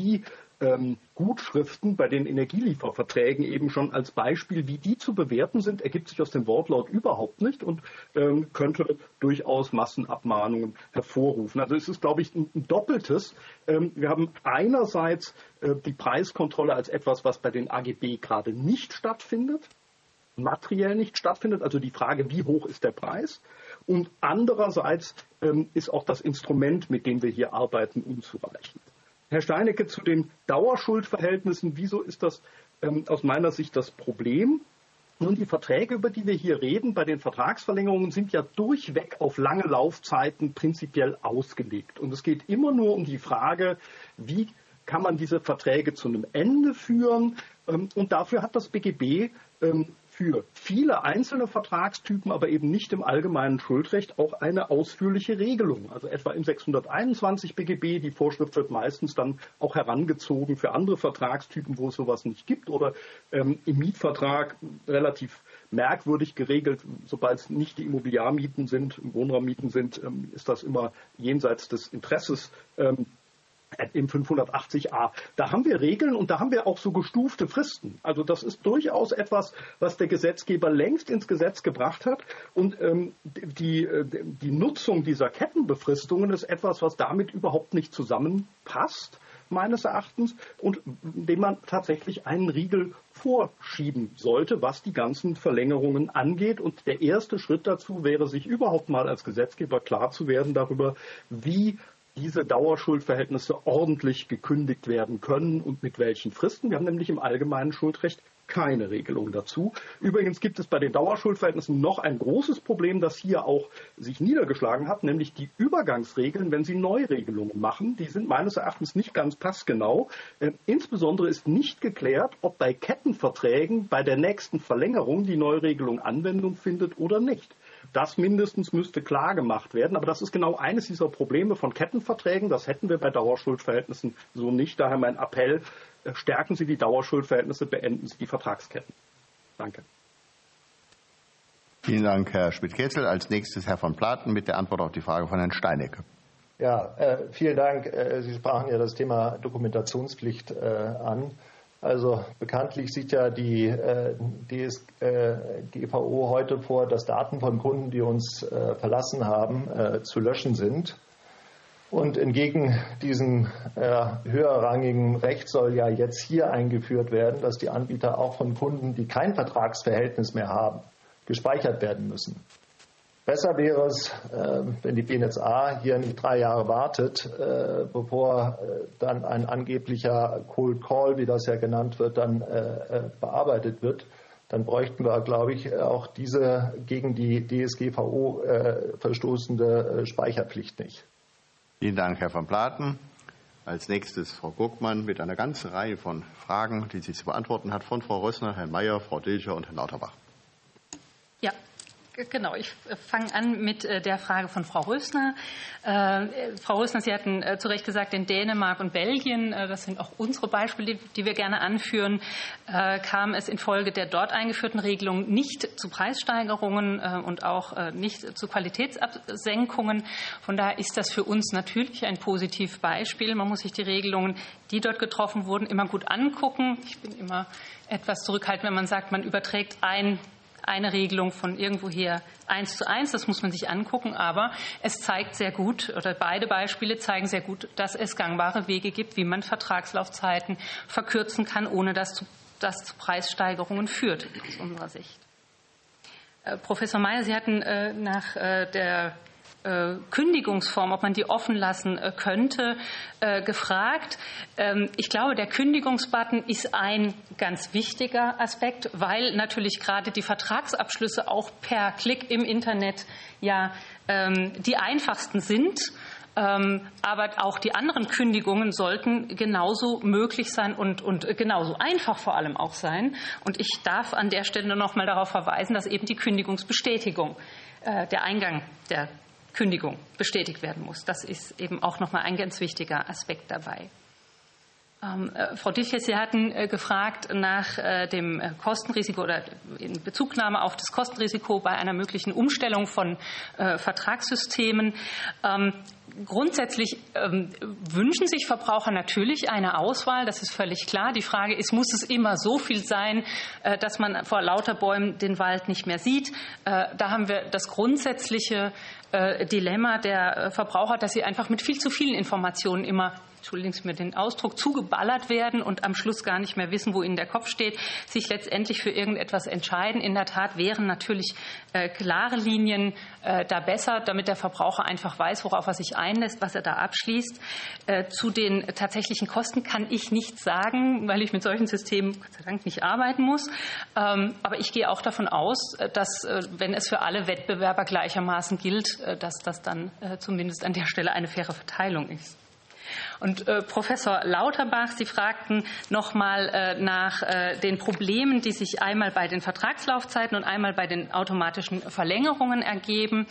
Energiegutschriften ähm, bei den Energielieferverträgen eben schon als Beispiel, wie die zu bewerten sind, ergibt sich aus dem Wortlaut überhaupt nicht und ähm, könnte durchaus Massenabmahnungen hervorrufen. Also es ist, glaube ich, ein, ein Doppeltes. Ähm, wir haben einerseits äh, die Preiskontrolle als etwas, was bei den A G B gerade nicht stattfindet, materiell nicht stattfindet, also die Frage, wie hoch ist der Preis? Und andererseits ähm, ist auch das Instrument, mit dem wir hier arbeiten, unzureichend. Herr Steinecke, zu den Dauerschuldverhältnissen, wieso ist das ähm, aus meiner Sicht das Problem? Nun, die Verträge, über die wir hier reden, bei den Vertragsverlängerungen sind ja durchweg auf lange Laufzeiten prinzipiell ausgelegt. Und es geht immer nur um die Frage, wie kann man diese Verträge zu einem Ende führen? Ähm, und dafür hat das B G B ähm, für viele einzelne Vertragstypen, aber eben nicht im allgemeinen Schuldrecht, auch eine ausführliche Regelung. Also etwa im sechshunderteinundzwanzig B G B, die Vorschrift wird meistens dann auch herangezogen für andere Vertragstypen, wo es sowas nicht gibt, oder ähm, im Mietvertrag relativ merkwürdig geregelt, sobald es nicht die Immobiliarmieten sind, Wohnraummieten sind, ähm, ist das immer jenseits des Interesses ähm, im fünfhundertachtzig a. Da haben wir Regeln und da haben wir auch so gestufte Fristen. Also das ist durchaus etwas, was der Gesetzgeber längst ins Gesetz gebracht hat. Und ähm, die, die Nutzung dieser Kettenbefristungen ist etwas, was damit überhaupt nicht zusammenpasst, meines Erachtens, und dem man tatsächlich einen Riegel vorschieben sollte, was die ganzen Verlängerungen angeht. Und der erste Schritt dazu wäre, sich überhaupt mal als Gesetzgeber klar zu werden darüber, wie diese Dauerschuldverhältnisse ordentlich gekündigt werden können und mit welchen Fristen. Wir haben nämlich im allgemeinen Schuldrecht keine Regelung dazu. Übrigens gibt es bei den Dauerschuldverhältnissen noch ein großes Problem, das hier auch sich niedergeschlagen hat, nämlich die Übergangsregeln, wenn Sie Neuregelungen machen. Die sind meines Erachtens nicht ganz passgenau. Äh, insbesondere ist nicht geklärt, ob bei Kettenverträgen bei der nächsten Verlängerung die Neuregelung Anwendung findet oder nicht. Das mindestens müsste klar gemacht werden. Aber das ist genau eines dieser Probleme von Kettenverträgen. Das hätten wir bei Dauerschuldverhältnissen so nicht. Daher mein Appell, stärken Sie die Dauerschuldverhältnisse, beenden Sie die Vertragsketten. Danke. Vielen Dank, Herr Schmidt-Ketzel. Als nächstes Herr von Platen mit der Antwort auf die Frage von Herrn Steinecke. Ja, äh, vielen Dank. Äh, Sie sprachen ja das Thema Dokumentationspflicht äh, an. Also bekanntlich sieht ja die äh, D S G V O heute vor, dass Daten von Kunden, die uns äh, verlassen haben, äh, zu löschen sind. Und entgegen diesem äh, höherrangigen Recht soll ja jetzt hier eingeführt werden, dass die Anbieter auch von Kunden, die kein Vertragsverhältnis mehr haben, gespeichert werden müssen. Besser wäre es, äh, wenn die B N etzA A hier nicht drei Jahre wartet, äh, bevor äh, dann ein angeblicher Cold Call, wie das ja genannt wird, dann äh, bearbeitet wird. Dann bräuchten wir, glaube ich, auch diese gegen die D S G V O äh, verstoßende äh, Speicherpflicht nicht. Vielen Dank, Herr von Platen. Als nächstes Frau Gurkmann mit einer ganzen Reihe von Fragen, die sie zu beantworten hat, von Frau Rössner, Herrn Mayer, Frau Dilcher und Herrn Lauterbach. Ja. Genau, ich fange an mit der Frage von Frau Rösner. Äh, Frau Rösner, Sie hatten äh, zu Recht gesagt, in Dänemark und Belgien, äh, das sind auch unsere Beispiele, die wir gerne anführen, äh, kam es infolge der dort eingeführten Regelungen nicht zu Preissteigerungen äh, und auch äh, nicht zu Qualitätsabsenkungen. Von daher ist das für uns natürlich ein Positivbeispiel. Man muss sich die Regelungen, die dort getroffen wurden, immer gut angucken. Ich bin immer etwas zurückhaltend, wenn man sagt, man überträgt ein eine Regelung von irgendwoher eins zu eins. Das muss man sich angucken. Aber es zeigt sehr gut, oder beide Beispiele zeigen sehr gut, dass es gangbare Wege gibt, wie man Vertragslaufzeiten verkürzen kann, ohne dass das zu Preissteigerungen führt, aus unserer Sicht. Äh, Professor Mayer, Sie hatten äh, nach äh, der Kündigungsform, ob man die offen lassen könnte, gefragt. Ich glaube, der Kündigungsbutton ist ein ganz wichtiger Aspekt, weil natürlich gerade die Vertragsabschlüsse auch per Klick im Internet ja die einfachsten sind. Aber auch die anderen Kündigungen sollten genauso möglich sein und, und genauso einfach vor allem auch sein. Und ich darf an der Stelle noch mal darauf verweisen, dass eben die Kündigungsbestätigung, der Eingang der Kündigung bestätigt werden muss. Das ist eben auch noch mal ein ganz wichtiger Aspekt dabei. Ähm, äh, Frau Diches, Sie hatten äh, gefragt nach äh, dem Kostenrisiko oder in Bezugnahme auf das Kostenrisiko bei einer möglichen Umstellung von äh, Vertragssystemen. Ähm, Grundsätzlich ähm, wünschen sich Verbraucher natürlich eine Auswahl, das ist völlig klar. Die Frage ist, muss es immer so viel sein, äh, dass man vor lauter Bäumen den Wald nicht mehr sieht? Äh, da haben wir das grundsätzliche äh, Dilemma der äh, Verbraucher, dass sie einfach mit viel zu vielen Informationen immer, entschuldigen Sie mir den Ausdruck, zugeballert werden und am Schluss gar nicht mehr wissen, wo ihnen der Kopf steht, sich letztendlich für irgendetwas entscheiden. In der Tat wären natürlich äh, klare Linien äh, da besser, damit der Verbraucher einfach weiß, worauf er sich einlässt, was er da abschließt. Äh, zu den tatsächlichen Kosten kann ich nichts sagen, weil ich mit solchen Systemen Gott sei Dank nicht arbeiten muss. Ähm, aber ich gehe auch davon aus, dass, äh, wenn es für alle Wettbewerber gleichermaßen gilt, äh, dass das dann äh, zumindest an der Stelle eine faire Verteilung ist. Und äh, Professor Lauterbach, Sie fragten noch mal äh, nach äh, den Problemen, die sich einmal bei den Vertragslaufzeiten und einmal bei den automatischen Verlängerungen ergeben.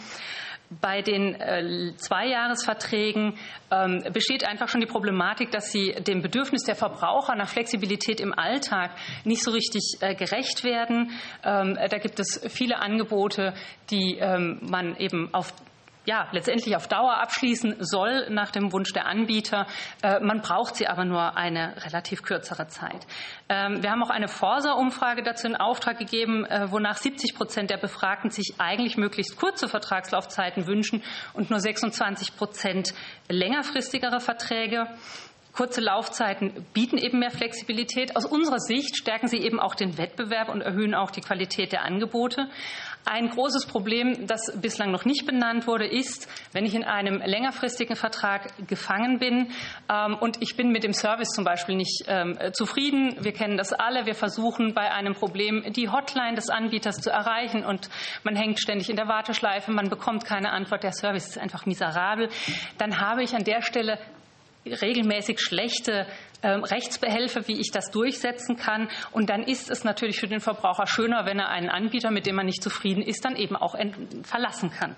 Bei den äh, Zweijahresverträgen ähm, besteht einfach schon die Problematik, dass sie dem Bedürfnis der Verbraucher nach Flexibilität im Alltag nicht so richtig äh, gerecht werden. Ähm, da gibt es viele Angebote, die ähm, man eben auf ja, letztendlich auf Dauer abschließen soll nach dem Wunsch der Anbieter. Äh, man braucht sie aber nur eine relativ kürzere Zeit. Ähm, wir haben auch eine Forsa-Umfrage dazu in Auftrag gegeben, äh, wonach siebzig Prozent der Befragten sich eigentlich möglichst kurze Vertragslaufzeiten wünschen und nur sechsundzwanzig Prozent längerfristigere Verträge. Kurze Laufzeiten bieten eben mehr Flexibilität. Aus unserer Sicht stärken sie eben auch den Wettbewerb und erhöhen auch die Qualität der Angebote. Ein großes Problem, das bislang noch nicht benannt wurde, ist, wenn ich in einem längerfristigen Vertrag gefangen bin ähm, und ich bin mit dem Service zum Beispiel nicht ähm, zufrieden. Wir kennen das alle. Wir versuchen bei einem Problem die Hotline des Anbieters zu erreichen und man hängt ständig in der Warteschleife. Man bekommt keine Antwort. Der Service ist einfach miserabel. Dann habe ich an der Stelle regelmäßig schlechte äh, Rechtsbehelfe, wie ich das durchsetzen kann. Und dann ist es natürlich für den Verbraucher schöner, wenn er einen Anbieter, mit dem er nicht zufrieden ist, dann eben auch verlassen kann.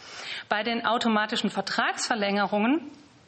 Bei den automatischen Vertragsverlängerungen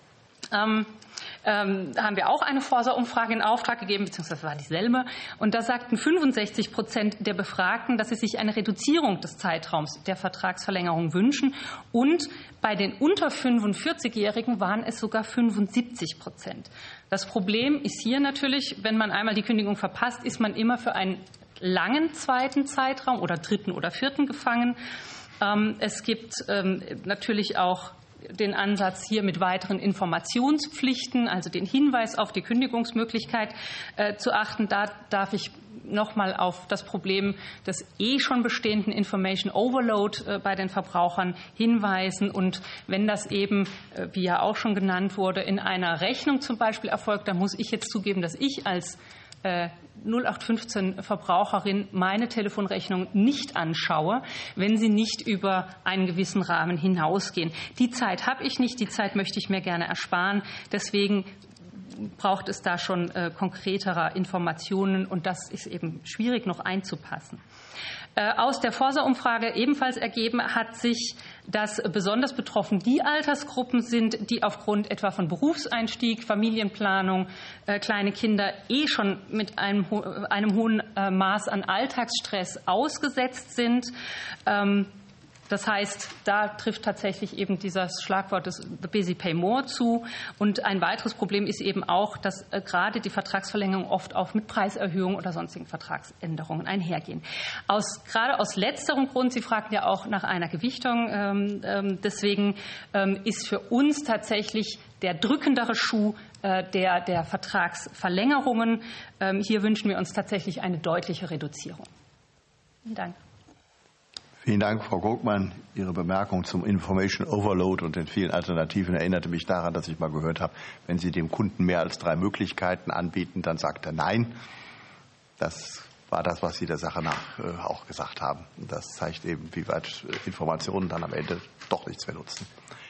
ähm, ähm, haben wir auch eine Forsa-Umfrage in Auftrag gegeben, beziehungsweise war dieselbe. Und da sagten fünfundsechzig Prozent der Befragten, dass sie sich eine Reduzierung des Zeitraums der Vertragsverlängerung wünschen. Und bei den unter fünfundvierzigjährigen waren es sogar fünfundsiebzig Prozent. Das Problem ist hier natürlich, wenn man einmal die Kündigung verpasst, ist man immer für einen langen zweiten Zeitraum oder dritten oder vierten gefangen. Ähm, es gibt ähm, natürlich auch den Ansatz hier mit weiteren Informationspflichten, also den Hinweis auf die Kündigungsmöglichkeit äh, zu achten. Da darf ich noch mal auf das Problem des eh schon bestehenden Information Overload äh, bei den Verbrauchern hinweisen. Und wenn das eben, äh, wie ja auch schon genannt wurde, in einer Rechnung zum Beispiel erfolgt, dann muss ich jetzt zugeben, dass ich als äh, null acht fünfzehn Verbraucherin meine Telefonrechnung nicht anschaue, wenn sie nicht über einen gewissen Rahmen hinausgehen. Die Zeit habe ich nicht, die Zeit möchte ich mir gerne ersparen. Deswegen braucht es da schon äh, konkreterer Informationen und das ist eben schwierig noch einzupassen. Äh, aus der Forsa-Umfrage ebenfalls ergeben hat sich, dass besonders betroffen die Altersgruppen sind, die aufgrund etwa von Berufseinstieg, Familienplanung, äh, kleine Kinder eh schon mit einem, ho einem hohen äh, Maß an Alltagsstress ausgesetzt sind. Ähm, Das heißt, da trifft tatsächlich eben dieses Schlagwort des The Busy Pay More zu. Und ein weiteres Problem ist eben auch, dass äh, gerade die Vertragsverlängerungen oft auch mit Preiserhöhungen oder sonstigen Vertragsänderungen einhergehen. Aus, gerade aus letzterem Grund, Sie fragten ja auch nach einer Gewichtung, ähm, ähm, deswegen ähm, ist für uns tatsächlich der drückendere Schuh äh, der, der Vertragsverlängerungen. Ähm, hier wünschen wir uns tatsächlich eine deutliche Reduzierung. Vielen Dank. Vielen Dank, Frau Gurkmann. Ihre Bemerkung zum Information Overload und den vielen Alternativen erinnerte mich daran, dass ich mal gehört habe, wenn Sie dem Kunden mehr als drei Möglichkeiten anbieten, dann sagt er nein. Das war das, was Sie der Sache nach äh, auch gesagt haben. Das zeigt eben, wie weit Informationen dann am Ende doch nichts mehr nutzen.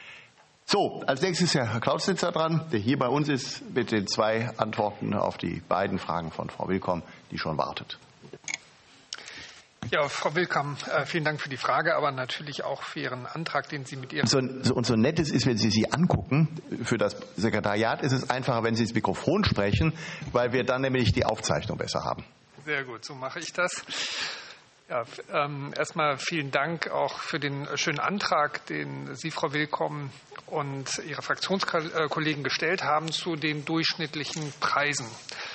So, als nächstes ist Herr Klausnitzer dran, der hier bei uns ist mit den zwei Antworten auf die beiden Fragen von Frau Willkomm, die schon wartet. Ja, Frau Willkamp, vielen Dank für die Frage, aber natürlich auch für Ihren Antrag, den Sie mit Ihrem... So, so, und so nett es ist, wenn Sie sie angucken, für das Sekretariat ist es einfacher, wenn Sie ins Mikrofon sprechen, weil wir dann nämlich die Aufzeichnung besser haben. Sehr gut, so mache ich das. Ja, ähm, erstmal vielen Dank auch für den schönen Antrag, den Sie, Frau Willkamp, und Ihre Fraktionskollegen gestellt haben zu den durchschnittlichen Preisen.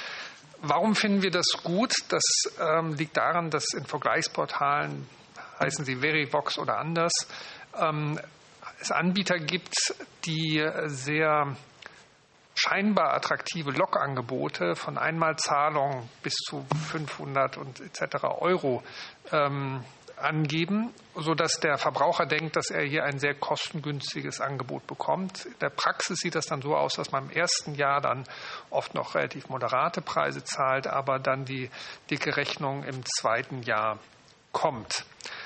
Warum finden wir das gut? Das ähm, liegt daran, dass in Vergleichsportalen, heißen sie Verivox oder anders, ähm, es Anbieter gibt, die sehr scheinbar attraktive Logangebote von Einmalzahlung bis zu fünfhundert und et cetera Euro ähm, angeben, sodass der Verbraucher denkt, dass er hier ein sehr kostengünstiges Angebot bekommt. In der Praxis sieht das dann so aus, dass man im ersten Jahr dann oft noch relativ moderate Preise zahlt, aber dann die dicke Rechnung im zweiten Jahr kommt.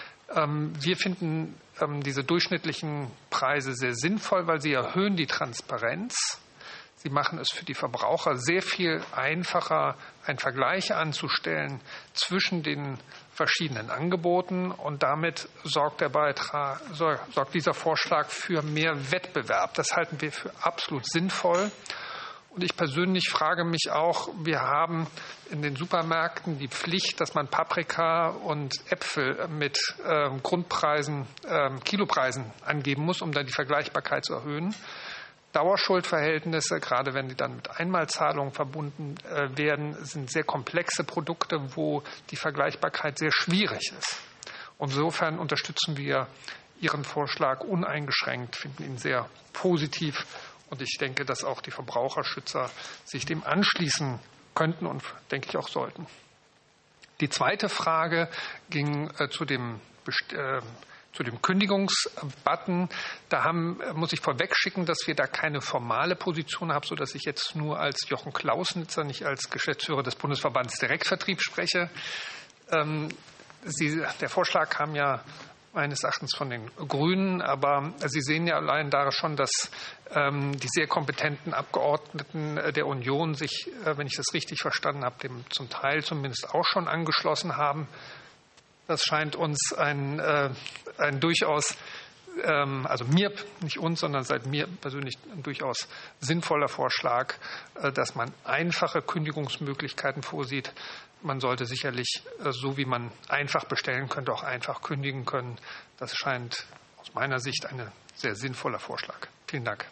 Wir finden diese durchschnittlichen Preise sehr sinnvoll, weil sie erhöhen die Transparenz. Sie machen es für die Verbraucher sehr viel einfacher, einen Vergleich anzustellen zwischen den verschiedenen Angeboten, und damit sorgt der Beitrag, sorgt dieser Vorschlag für mehr Wettbewerb. Das halten wir für absolut sinnvoll. Und ich persönlich frage mich auch, wir haben in den Supermärkten die Pflicht, dass man Paprika und Äpfel mit äh, Grundpreisen, äh, Kilopreisen angeben muss, um dann die Vergleichbarkeit zu erhöhen. Dauerschuldverhältnisse, gerade wenn die dann mit Einmalzahlungen verbunden äh, werden, sind sehr komplexe Produkte, wo die Vergleichbarkeit sehr schwierig ist. Und insofern unterstützen wir Ihren Vorschlag uneingeschränkt, finden ihn sehr positiv. Und ich denke, dass auch die Verbraucherschützer sich dem anschließen könnten und, denke ich, auch sollten. Die zweite Frage ging äh, zu dem äh, Zu dem Kündigungsbutton, da haben, muss ich vorwegschicken, dass wir da keine formale Position haben, sodass ich jetzt nur als Jochen Klausnitzer, nicht als Geschäftsführer des Bundesverbands Direktvertrieb spreche. Ähm, Sie, der Vorschlag kam ja meines Erachtens von den Grünen, aber Sie sehen ja allein da schon, dass ähm, die sehr kompetenten Abgeordneten der Union sich, äh, wenn ich das richtig verstanden habe, dem zum Teil zumindest auch schon angeschlossen haben. Das scheint uns ein, äh, ein durchaus, ähm, also mir, nicht uns, sondern seit mir persönlich ein durchaus sinnvoller Vorschlag, äh, dass man einfache Kündigungsmöglichkeiten vorsieht. Man sollte sicherlich, äh, so wie man einfach bestellen könnte, auch einfach kündigen können. Das scheint aus meiner Sicht ein sehr sinnvoller Vorschlag. Vielen Dank.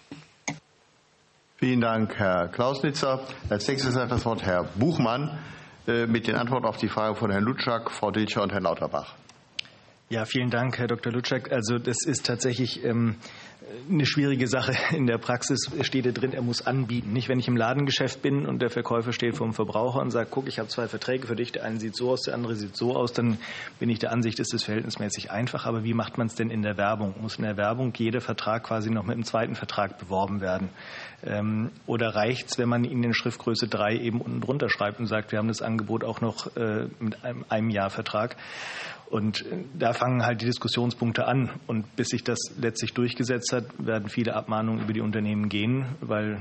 Vielen Dank, Herr Klausnitzer. Als nächstes hat das Wort Herr Buchmann mit den Antworten auf die Frage von Herrn Lutschak, Frau Dilcher und Herrn Lauterbach. Ja, vielen Dank, Herr Doktor Lutschak. Also das ist tatsächlich ähm, eine schwierige Sache. In der Praxis steht da drin, er muss anbieten. Nicht, wenn ich im Ladengeschäft bin und der Verkäufer steht vor dem Verbraucher und sagt, guck, ich habe zwei Verträge für dich, der eine sieht so aus, der andere sieht so aus, dann bin ich der Ansicht, ist das verhältnismäßig einfach. Aber wie macht man es denn in der Werbung? Muss in der Werbung jeder Vertrag quasi noch mit einem zweiten Vertrag beworben werden? Ähm, oder reicht es, wenn man ihn in Schriftgröße drei eben unten drunter schreibt und sagt, wir haben das Angebot auch noch äh, mit einem, einem Jahr Vertrag? Und da fangen halt die Diskussionspunkte an. Und bis sich das letztlich durchgesetzt hat, werden viele Abmahnungen über die Unternehmen gehen, weil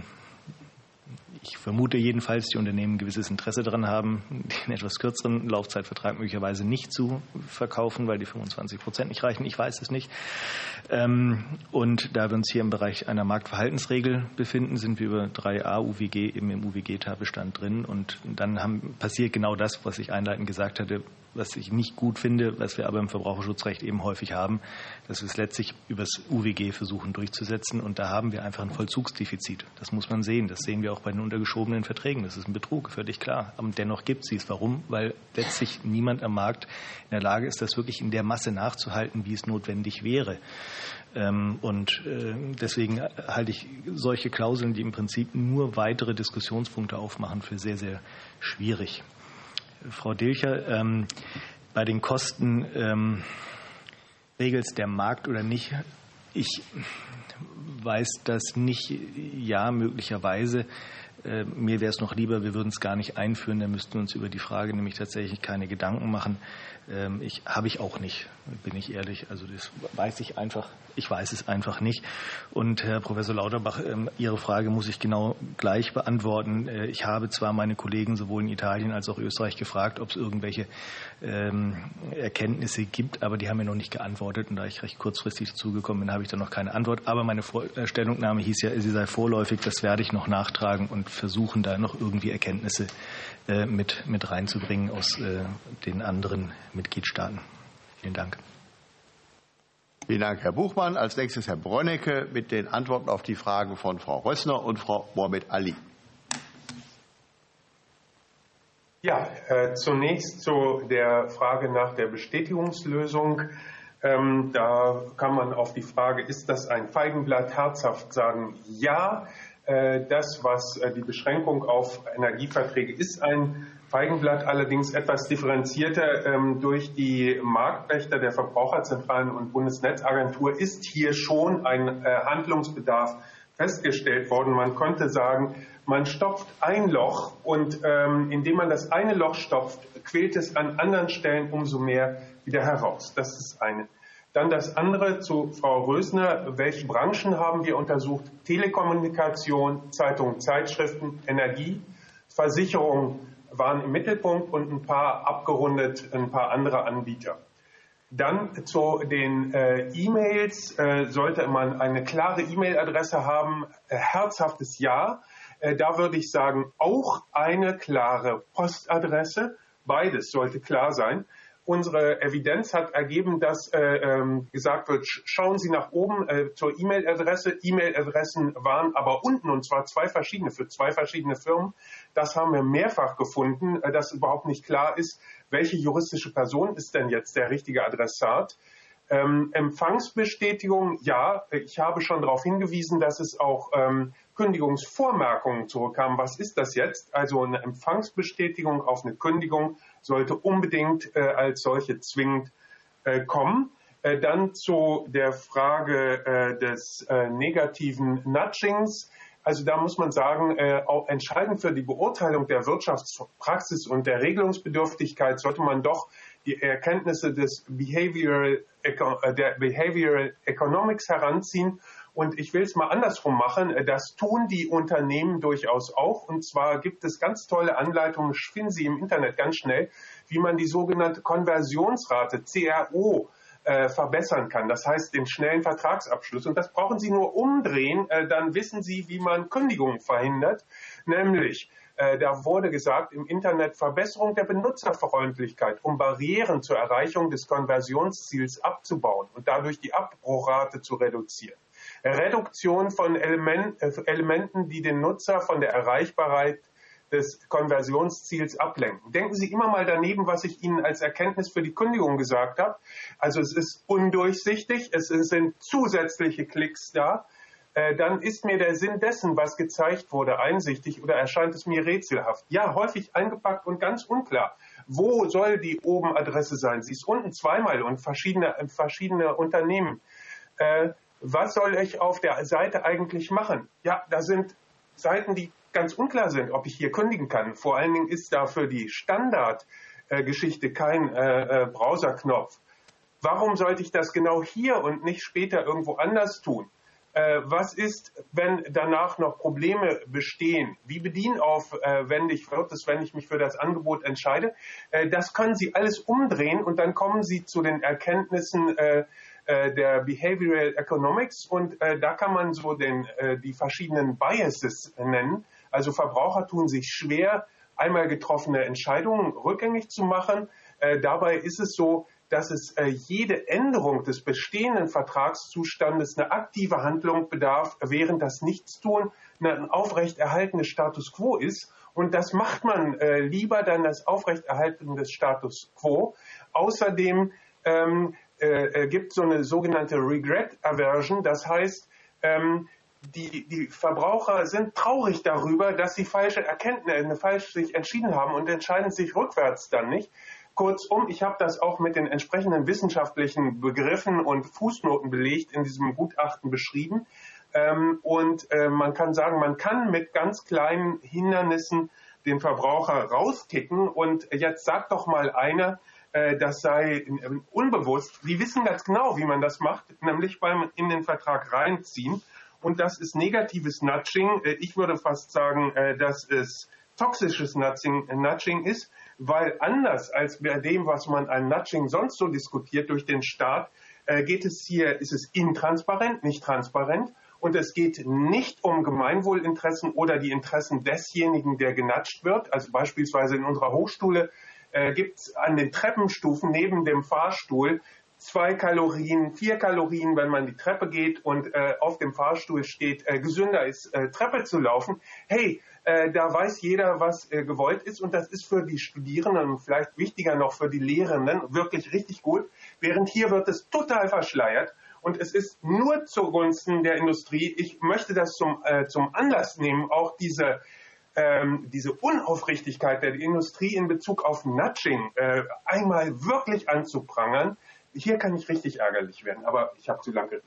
ich vermute jedenfalls, die Unternehmen ein gewisses Interesse daran haben, den etwas kürzeren Laufzeitvertrag möglicherweise nicht zu verkaufen, weil die fünfundzwanzig Prozent nicht reichen. Ich weiß es nicht. Und da wir uns hier im Bereich einer Marktverhaltensregel befinden, sind wir über drei a U W G eben im U W G-Tatbestand drin. Und dann haben, passiert genau das, was ich einleitend gesagt hatte, was ich nicht gut finde, was wir aber im Verbraucherschutzrecht eben häufig haben, dass wir es letztlich übers U W G versuchen durchzusetzen. Und da haben wir einfach ein Vollzugsdefizit. Das muss man sehen. Das sehen wir auch bei den untergeschobenen Verträgen. Das ist ein Betrug, völlig klar. Aber dennoch gibt es es. Warum? Weil letztlich niemand am Markt in der Lage ist, das wirklich in der Masse nachzuhalten, wie es notwendig wäre. Und deswegen halte ich solche Klauseln, die im Prinzip nur weitere Diskussionspunkte aufmachen, für sehr, sehr schwierig. Frau Dilcher, ähm, bei den Kosten ähm, regelt es der Markt oder nicht? Ich weiß das nicht. Ja, möglicherweise. Mir wäre es noch lieber, wir würden es gar nicht einführen, dann müssten wir uns über die Frage nämlich tatsächlich keine Gedanken machen. Ich habe ich auch nicht, bin ich ehrlich. Also das weiß ich einfach, ich weiß es einfach nicht. Und Herr Professor Lauterbach, Ihre Frage muss ich genau gleich beantworten. Ich habe zwar meine Kollegen sowohl in Italien als auch Österreich gefragt, ob es irgendwelche Erkenntnisse gibt, aber die haben mir noch nicht geantwortet. Und da ich recht kurzfristig dazugekommen bin, habe ich da noch keine Antwort. Aber meine Stellungnahme hieß ja, sie sei vorläufig. Das werde ich noch nachtragen und versuchen, da noch irgendwie Erkenntnisse äh, mit, mit reinzubringen aus äh, den anderen Mitgliedstaaten. Vielen Dank. Vielen Dank, Herr Buchmann. Als nächstes Herr Brönecke mit den Antworten auf die Fragen von Frau Rössner und Frau Mohamed Ali. Ja, äh, zunächst zu der Frage nach der Bestätigungslösung. Ähm, da kann man auf die Frage, ist das ein Feigenblatt, herzhaft sagen, ja. Äh, das, was äh, die Beschränkung auf Energieverträge ist, ein Feigenblatt, allerdings etwas differenzierter ähm, durch die Marktwächter der Verbraucherzentralen und Bundesnetzagentur ist hier schon ein äh, Handlungsbedarf festgestellt worden. Man könnte sagen, man stopft ein Loch und ähm, indem man das eine Loch stopft, quillt es an anderen Stellen umso mehr wieder heraus. Das ist eine. Dann das andere zu Frau Rösner. Welche Branchen haben wir untersucht? Telekommunikation, Zeitungen, Zeitschriften, Energie, Versicherungen waren im Mittelpunkt und ein paar abgerundet, ein paar andere Anbieter. Dann zu den äh, E-Mails äh, sollte man eine klare E-Mail-Adresse haben, äh, herzhaftes Ja. Äh, da würde ich sagen, auch eine klare Postadresse. Beides sollte klar sein. Unsere Evidenz hat ergeben, dass äh, ähm, gesagt wird, schauen Sie nach oben äh, zur E-Mail-Adresse. E-Mail-Adressen waren aber unten, und zwar zwei verschiedene für zwei verschiedene Firmen. Das haben wir mehrfach gefunden, äh, dass überhaupt nicht klar ist, welche juristische Person ist denn jetzt der richtige Adressat. Ähm, Empfangsbestätigung, ja, ich habe schon darauf hingewiesen, dass es auch ähm, Kündigungsvormerkungen zurückkamen. Was ist das jetzt? Also eine Empfangsbestätigung auf eine Kündigung sollte unbedingt äh, als solche zwingend äh, kommen. Äh, dann zu der Frage äh, des äh, negativen Nudgings. Also da muss man sagen, äh, auch entscheidend für die Beurteilung der Wirtschaftspraxis und der Regelungsbedürftigkeit sollte man doch die Erkenntnisse des Behavioral, der Behavioral Economics heranziehen. Und ich will es mal andersrum machen. Das tun die Unternehmen durchaus auch. Und zwar gibt es ganz tolle Anleitungen, finden Sie im Internet ganz schnell, wie man die sogenannte Konversionsrate, C R O, äh, verbessern kann. Das heißt, den schnellen Vertragsabschluss. Und das brauchen Sie nur umdrehen. Äh, dann wissen Sie, wie man Kündigungen verhindert. Nämlich, äh, da wurde gesagt, im Internet Verbesserung der Benutzerfreundlichkeit, um Barrieren zur Erreichung des Konversionsziels abzubauen und dadurch die Abbruchrate zu reduzieren. Reduktion von Element, äh, Elementen, die den Nutzer von der Erreichbarkeit des Konversionsziels ablenken. Denken Sie immer mal daneben, was ich Ihnen als Erkenntnis für die Kündigung gesagt habe. Also es ist undurchsichtig, es sind zusätzliche Klicks da. Äh, dann ist mir der Sinn dessen, was gezeigt wurde, einsichtig oder erscheint es mir rätselhaft. Ja, häufig eingepackt und ganz unklar. Wo soll die oben Adresse sein? Sie ist unten zweimal und verschiedene, verschiedene Unternehmen. Äh, Was soll ich auf der Seite eigentlich machen? Ja, da sind Seiten, die ganz unklar sind, ob ich hier kündigen kann. Vor allen Dingen ist da für die Standardgeschichte äh, kein äh, äh, Browserknopf. Warum sollte ich das genau hier und nicht später irgendwo anders tun? Äh, was ist, wenn danach noch Probleme bestehen? Wie bedienaufwendig wird es, wenn ich mich für das Angebot entscheide? Äh, das können Sie alles umdrehen und dann kommen Sie zu den Erkenntnissen äh, der Behavioral Economics und äh, da kann man so den, äh, die verschiedenen Biases nennen. Also Verbraucher tun sich schwer, einmal getroffene Entscheidungen rückgängig zu machen. Äh, dabei ist es so, dass es äh, jede Änderung des bestehenden Vertragszustandes eine aktive Handlung bedarf, während das Nichtstun ein aufrechterhaltenes Status quo ist. Und das macht man äh, lieber dann das Aufrechterhalten des Status quo. Außerdem ähm, äh, gibt es so eine sogenannte Regret Aversion. Das heißt, ähm, die, die Verbraucher sind traurig darüber, dass sie falsche Erkenntnisse, falsch sich entschieden haben und entscheiden sich rückwärts dann nicht. Kurzum, ich habe das auch mit den entsprechenden wissenschaftlichen Begriffen und Fußnoten belegt in diesem Gutachten beschrieben. Und man kann sagen, man kann mit ganz kleinen Hindernissen den Verbraucher rauskicken. Und jetzt sagt doch mal einer, das sei unbewusst. Sie wissen ganz genau, wie man das macht, nämlich beim in den Vertrag reinziehen. Und das ist negatives Nudging. Ich würde fast sagen, dass es toxisches Nudging, Nudging ist, weil anders als bei dem, was man an Nudging sonst so diskutiert durch den Staat, geht es hier, ist es intransparent, nicht transparent. Und es geht nicht um Gemeinwohlinteressen oder die Interessen desjenigen, der genatscht wird. Also beispielsweise in unserer Hochschule äh, gibt es an den Treppenstufen neben dem Fahrstuhl zwei Kalorien, vier Kalorien, wenn man die Treppe geht und äh, auf dem Fahrstuhl steht, äh, gesünder ist, äh, Treppe zu laufen. Hey, äh, da weiß jeder, was äh, gewollt ist. Und das ist für die Studierenden und vielleicht wichtiger noch für die Lehrenden wirklich richtig gut. Während hier wird es total verschleiert. Und es ist nur zugunsten der Industrie. Ich möchte das zum, äh, zum Anlass nehmen, auch diese, ähm, diese Unaufrichtigkeit der Industrie in Bezug auf Nudging äh, einmal wirklich anzuprangern. Hier kann ich richtig ärgerlich werden, aber ich habe zu lange geredet.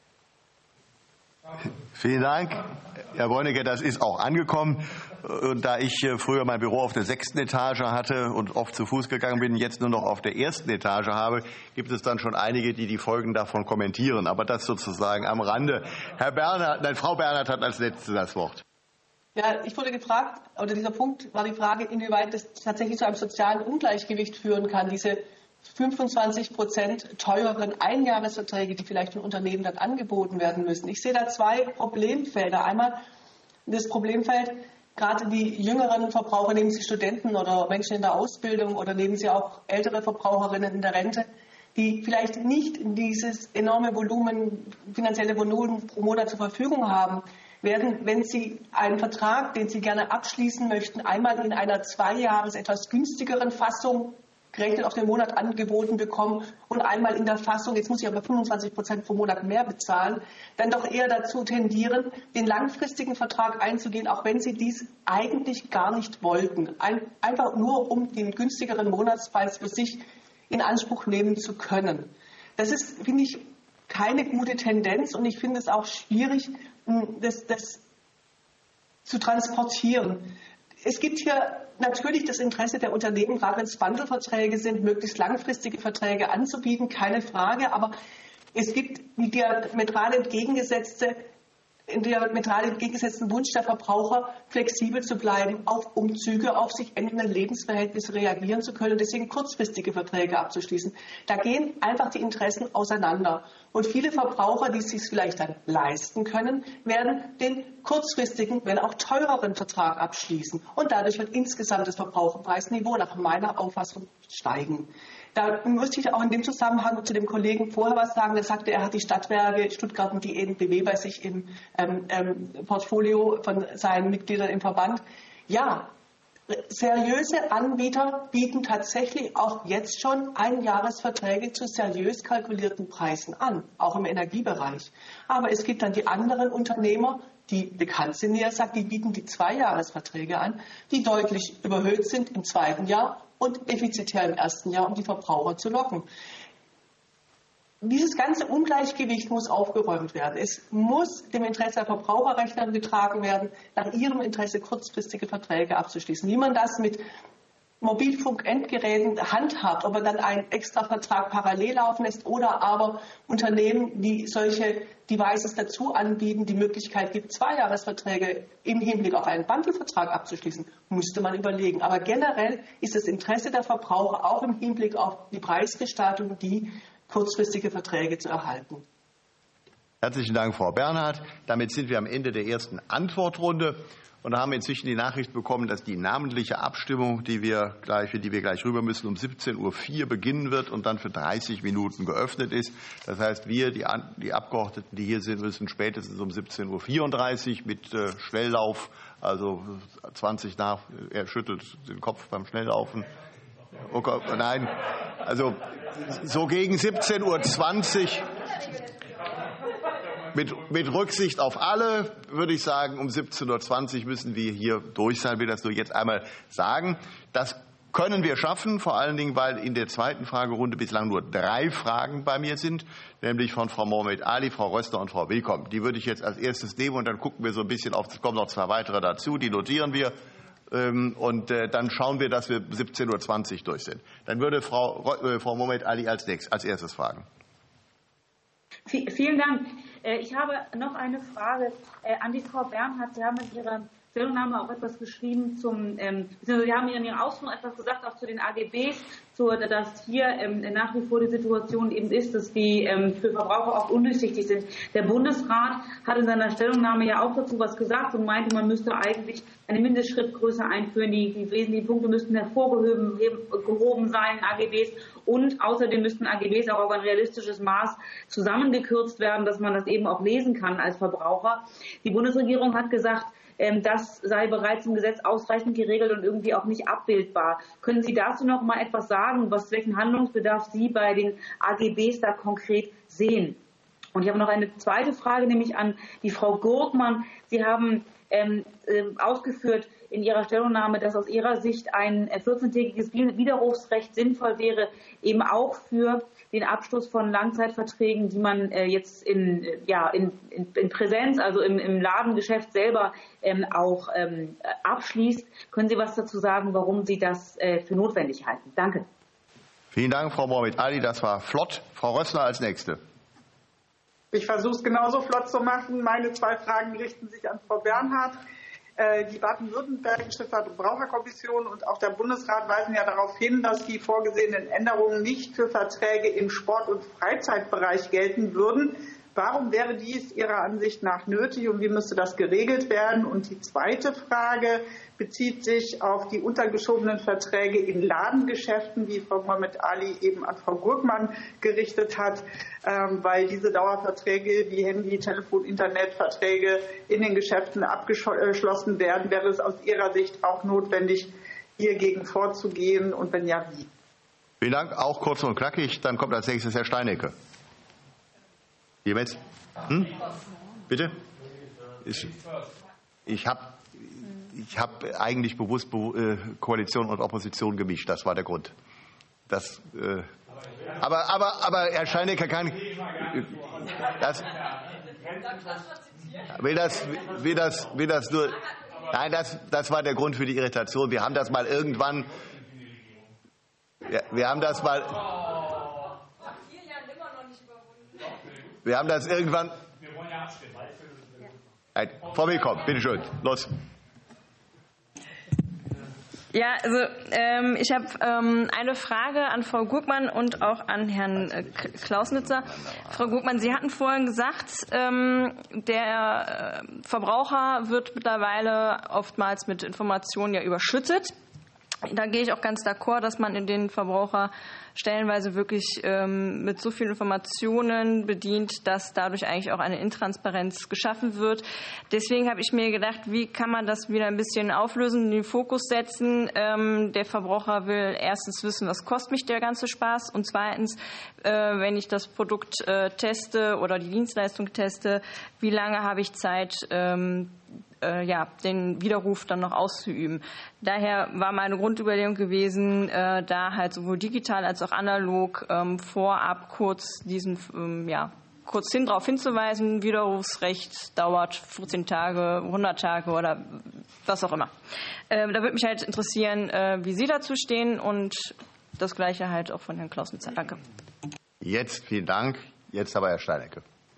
Vielen Dank, Herr Brönecke. Das ist auch angekommen. Und da ich früher mein Büro auf der sechsten Etage hatte und oft zu Fuß gegangen bin, jetzt nur noch auf der ersten Etage habe, gibt es dann schon einige, die die Folgen davon kommentieren. Aber das sozusagen am Rande. Herr Bernhard, nein, Frau Bernhard hat als Letzte das Wort. Ja, ich wurde gefragt, oder dieser Punkt war die Frage, inwieweit das tatsächlich zu einem sozialen Ungleichgewicht führen kann, diese fünfundzwanzig Prozent teureren Einjahresverträge, die vielleicht von Unternehmen dann angeboten werden müssen. Ich sehe da zwei Problemfelder. Einmal das Problemfeld, gerade die jüngeren Verbraucher, nehmen Sie Studenten oder Menschen in der Ausbildung oder nehmen Sie auch ältere Verbraucherinnen in der Rente, die vielleicht nicht dieses enorme Volumen, finanzielle Volumen pro Monat zur Verfügung haben, werden, wenn Sie einen Vertrag, den Sie gerne abschließen möchten, einmal in einer zwei Jahres etwas günstigeren Fassung gerechnet auf den Monat angeboten bekommen und einmal in der Fassung, jetzt muss ich aber fünfundzwanzig Prozent pro Monat mehr bezahlen, dann doch eher dazu tendieren, den langfristigen Vertrag einzugehen, auch wenn sie dies eigentlich gar nicht wollten. Ein, einfach nur, um den günstigeren Monatspreis für sich in Anspruch nehmen zu können. Das ist, finde ich, keine gute Tendenz und ich finde es auch schwierig, das, das zu transportieren. Es gibt hier natürlich das Interesse der Unternehmen, gerade wenn es Bundleverträge sind, möglichst langfristige Verträge anzubieten, keine Frage. Aber es gibt die diametral entgegengesetzte, den diametral entgegengesetzten Wunsch der Verbraucher, flexibel zu bleiben, auf Umzüge, auf sich ändernde Lebensverhältnisse reagieren zu können, deswegen kurzfristige Verträge abzuschließen. Da gehen einfach die Interessen auseinander. Und viele Verbraucher, die es sich vielleicht dann leisten können, werden den kurzfristigen, wenn auch teureren Vertrag abschließen. Und dadurch wird insgesamt das Verbraucherpreisniveau nach meiner Auffassung steigen. Da müsste ich auch in dem Zusammenhang zu dem Kollegen vorher was sagen. Der sagte, er hat die Stadtwerke Stuttgart und die E N B W bei sich im ähm, ähm, Portfolio von seinen Mitgliedern im Verband. Ja, seriöse Anbieter bieten tatsächlich auch jetzt schon Einjahresverträge zu seriös kalkulierten Preisen an, auch im Energiebereich. Aber es gibt dann die anderen Unternehmer, die bekannt sind, wie er sagt, die bieten die Zweijahresverträge an, die deutlich überhöht sind im zweiten Jahr und defizitär im ersten Jahr, um die Verbraucher zu locken. Dieses ganze Ungleichgewicht muss aufgeräumt werden. Es muss dem Interesse der Verbraucherrechtler getragen werden, nach ihrem Interesse kurzfristige Verträge abzuschließen. Wie man das mit Mobilfunkendgeräten handhabt, ob man dann einen extra Vertrag parallel laufen lässt oder aber Unternehmen, die solche Devices dazu anbieten, die Möglichkeit gibt, Zweijahresverträge im Hinblick auf einen Bundlevertrag abzuschließen, müsste man überlegen. Aber generell ist das Interesse der Verbraucher auch im Hinblick auf die Preisgestaltung, die kurzfristige Verträge zu erhalten. Herzlichen Dank, Frau Bernhard. Damit sind wir am Ende der ersten Antwortrunde und haben inzwischen die Nachricht bekommen, dass die namentliche Abstimmung, die wir gleich, für die wir gleich rüber müssen, um siebzehn Uhr vier beginnen wird und dann für dreißig Minuten geöffnet ist. Das heißt, wir, die, die Abgeordneten, die hier sind, müssen spätestens um siebzehn Uhr vierunddreißig mit äh, Schnelllauf, also zwanzig nach, er schüttelt den Kopf beim Schnelllaufen. Oh Gott, nein, also so gegen siebzehn Uhr zwanzig mit, mit Rücksicht auf alle, würde ich sagen, um siebzehn Uhr zwanzig müssen wir hier durch sein, will das nur jetzt einmal sagen. Das können wir schaffen, vor allen Dingen, weil in der zweiten Fragerunde bislang nur drei Fragen bei mir sind, nämlich von Frau Mohamed Ali, Frau Rössner und Frau Willkomm. Die würde ich jetzt als erstes nehmen und dann gucken wir so ein bisschen auf, es kommen noch zwei weitere dazu, die notieren wir. Und dann schauen wir, dass wir siebzehn Uhr zwanzig durch sind. Dann würde Frau, äh, Frau Mohamed Ali als nächstes, als erstes fragen. Vielen Dank. Ich habe noch eine Frage an die Frau Bernhardt. Sie haben in Ihrer Stellungnahme auch etwas geschrieben zum, ähm, Sie haben in Ihren Ausführungen etwas gesagt, auch zu den A G Bs, zu, dass hier ähm, nach wie vor die Situation eben ist, dass die ähm, für Verbraucher oft undurchsichtig sind. Der Bundesrat hat in seiner Stellungnahme ja auch dazu was gesagt und meinte, man müsste eigentlich eine Mindestschrittgröße einführen. Die, die wesentlichen Punkte müssten hervorgehoben gehoben sein, A G Bs. Und außerdem müssten A G Bs auch auf ein realistisches Maß zusammengekürzt werden, dass man das eben auch lesen kann als Verbraucher. Die Bundesregierung hat gesagt, das sei bereits im Gesetz ausreichend geregelt und irgendwie auch nicht abbildbar. Können Sie dazu noch mal etwas sagen, was, welchen Handlungsbedarf Sie bei den A G Bs da konkret sehen? Und ich habe noch eine zweite Frage, nämlich an die Frau Gurkmann. Sie haben ähm, äh, ausgeführt in Ihrer Stellungnahme, dass aus Ihrer Sicht ein vierzehntägiges Widerrufsrecht sinnvoll wäre, eben auch für den Abschluss von Langzeitverträgen, die man äh, jetzt in, ja, in, in, in Präsenz, also im, im Ladengeschäft selber ähm, auch ähm, abschließt. Können Sie was dazu sagen, warum Sie das äh, für notwendig halten? Danke. Vielen Dank, Frau Mohamed Ali. Das war flott. Frau Rössner als Nächste. Ich versuche es genauso flott zu machen. Meine zwei Fragen richten sich an Frau Bernhardt. Die baden-württembergische Verbraucherkommission und auch der Bundesrat weisen ja darauf hin, dass die vorgesehenen Änderungen nicht für Verträge im Sport- und Freizeitbereich gelten würden. Warum wäre dies Ihrer Ansicht nach nötig und wie müsste das geregelt werden? Und die zweite Frage bezieht sich auf die untergeschobenen Verträge in Ladengeschäften, wie Frau Mohamed Ali eben an Frau Gurkmann gerichtet hat, weil diese Dauerverträge wie Handy-, Telefon-, Internetverträge in den Geschäften abgeschlossen werden. Wäre es aus Ihrer Sicht auch notwendig, hiergegen vorzugehen und wenn ja, wie? Vielen Dank. Auch kurz und knackig. Dann kommt als nächstes Herr Steinecke. Jemals? Hm? Bitte? Ich, ich habe ich hab eigentlich bewusst äh, Koalition und Opposition gemischt. Das war der Grund. Das, äh, aber, aber, aber Herr Steinecke kann. Das, will das, will das, will das nur. Nein, das, das war der Grund für die Irritation. Wir haben das mal irgendwann. Ja, wir haben das mal. Wir haben das irgendwann. Wir wollen ja abstimmen. Nein, Frau Willkomm, bitte schön, los. Ja, also ähm, ich habe ähm, eine Frage an Frau Gurkmann und auch an Herrn äh, Klausnitzer. Frau Gurkmann, Sie hatten vorhin gesagt, ähm, der äh, Verbraucher wird mittlerweile oftmals mit Informationen ja überschüttet. Da gehe ich auch ganz d'accord, dass man in den Verbraucher stellenweise wirklich ähm, mit so vielen Informationen bedient, dass dadurch eigentlich auch eine Intransparenz geschaffen wird. Deswegen habe ich mir gedacht, wie kann man das wieder ein bisschen auflösen, in den Fokus setzen. Ähm, der Verbraucher will erstens wissen, was kostet mich der ganze Spaß und zweitens, äh, wenn ich das Produkt äh, teste oder die Dienstleistung teste, wie lange habe ich Zeit, ähm, ja, den Widerruf dann noch auszuüben. Daher war meine Grundüberlegung gewesen, äh, da halt sowohl digital als auch analog ähm, vorab kurz diesen, ähm, ja, kurz hin darauf hinzuweisen, Widerrufsrecht dauert vierzehn Tage, hundert Tage oder was auch immer. Äh, da würde mich halt interessieren, äh, wie Sie dazu stehen und das Gleiche halt auch von Herrn Klausnitzer. Danke. Jetzt vielen Dank. Jetzt aber Herr Steinecke.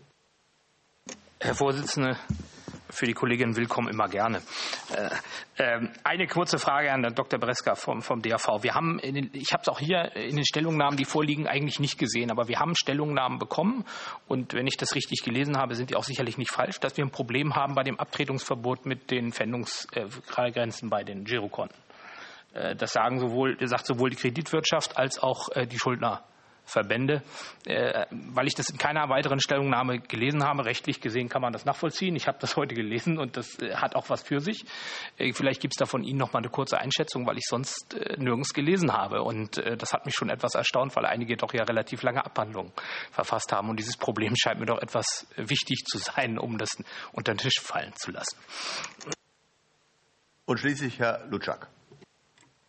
Herr Vorsitzender, für die Kollegin Willkomm immer gerne. Äh, eine kurze Frage an Doktor Breska vom, vom D A V. Wir haben, in den, ich habe es auch hier in den Stellungnahmen, die vorliegen, eigentlich nicht gesehen, aber wir haben Stellungnahmen bekommen und wenn ich das richtig gelesen habe, sind die auch sicherlich nicht falsch, dass wir ein Problem haben bei dem Abtretungsverbot mit den Pfändungsgrenzen bei den Girokonten. Äh, das sagen sowohl, sagt sowohl die Kreditwirtschaft als auch äh, die Schuldner. Verbände, äh, weil ich das in keiner weiteren Stellungnahme gelesen habe. Rechtlich gesehen kann man das nachvollziehen. Ich habe das heute gelesen und das äh, hat auch was für sich. Äh, vielleicht gibt es da von Ihnen noch mal eine kurze Einschätzung, weil ich sonst äh, nirgends gelesen habe. Und äh, das hat mich schon etwas erstaunt, weil einige doch ja relativ lange Abhandlungen verfasst haben. Und dieses Problem scheint mir doch etwas wichtig zu sein, um das unter den Tisch fallen zu lassen. Und schließlich Herr Lutschak. Ja,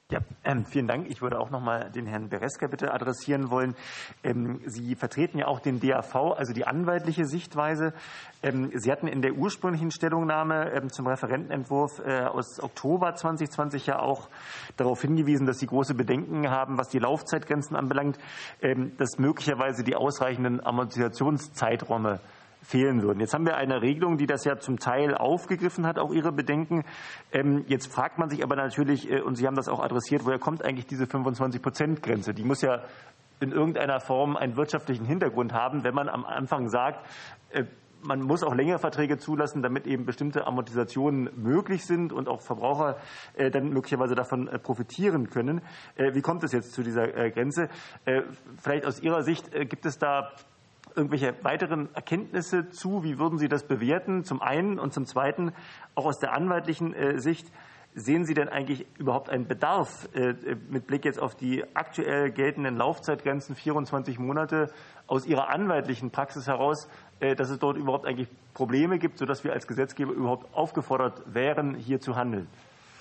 Ähm, vielen Dank. Ich würde auch noch mal den Herrn Bereska bitte adressieren wollen. Ähm, Sie vertreten ja auch den D A V, also die anwaltliche Sichtweise. Ähm, Sie hatten in der ursprünglichen Stellungnahme ähm, zum Referentenentwurf äh, aus Oktober zwanzig zwanzig ja auch darauf hingewiesen, dass Sie große Bedenken haben, was die Laufzeitgrenzen anbelangt, ähm, dass möglicherweise die ausreichenden Amortisationszeiträume fehlen würden. Jetzt haben wir eine Regelung, die das ja zum Teil aufgegriffen hat, auch Ihre Bedenken. Ähm, jetzt fragt man sich aber natürlich, äh, und Sie haben das auch adressiert, woher kommt eigentlich diese fünfundzwanzig Prozent Grenze? Die muss ja in irgendeiner Form einen wirtschaftlichen Hintergrund haben, wenn man am Anfang sagt, äh, man muss auch längere Verträge zulassen, damit eben bestimmte Amortisationen möglich sind und auch Verbraucher äh, dann möglicherweise davon äh, profitieren können. Äh, wie kommt es jetzt zu dieser äh, Grenze? Äh, vielleicht aus Ihrer Sicht äh, gibt es da irgendwelche weiteren Erkenntnisse zu? Wie würden Sie das bewerten? Zum einen und zum zweiten, auch aus der anwaltlichen äh, Sicht, sehen Sie denn eigentlich überhaupt einen Bedarf äh, mit Blick jetzt auf die aktuell geltenden Laufzeitgrenzen, vierundzwanzig Monate, aus Ihrer anwaltlichen Praxis heraus, äh, dass es dort überhaupt eigentlich Probleme gibt, sodass wir als Gesetzgeber überhaupt aufgefordert wären, hier zu handeln?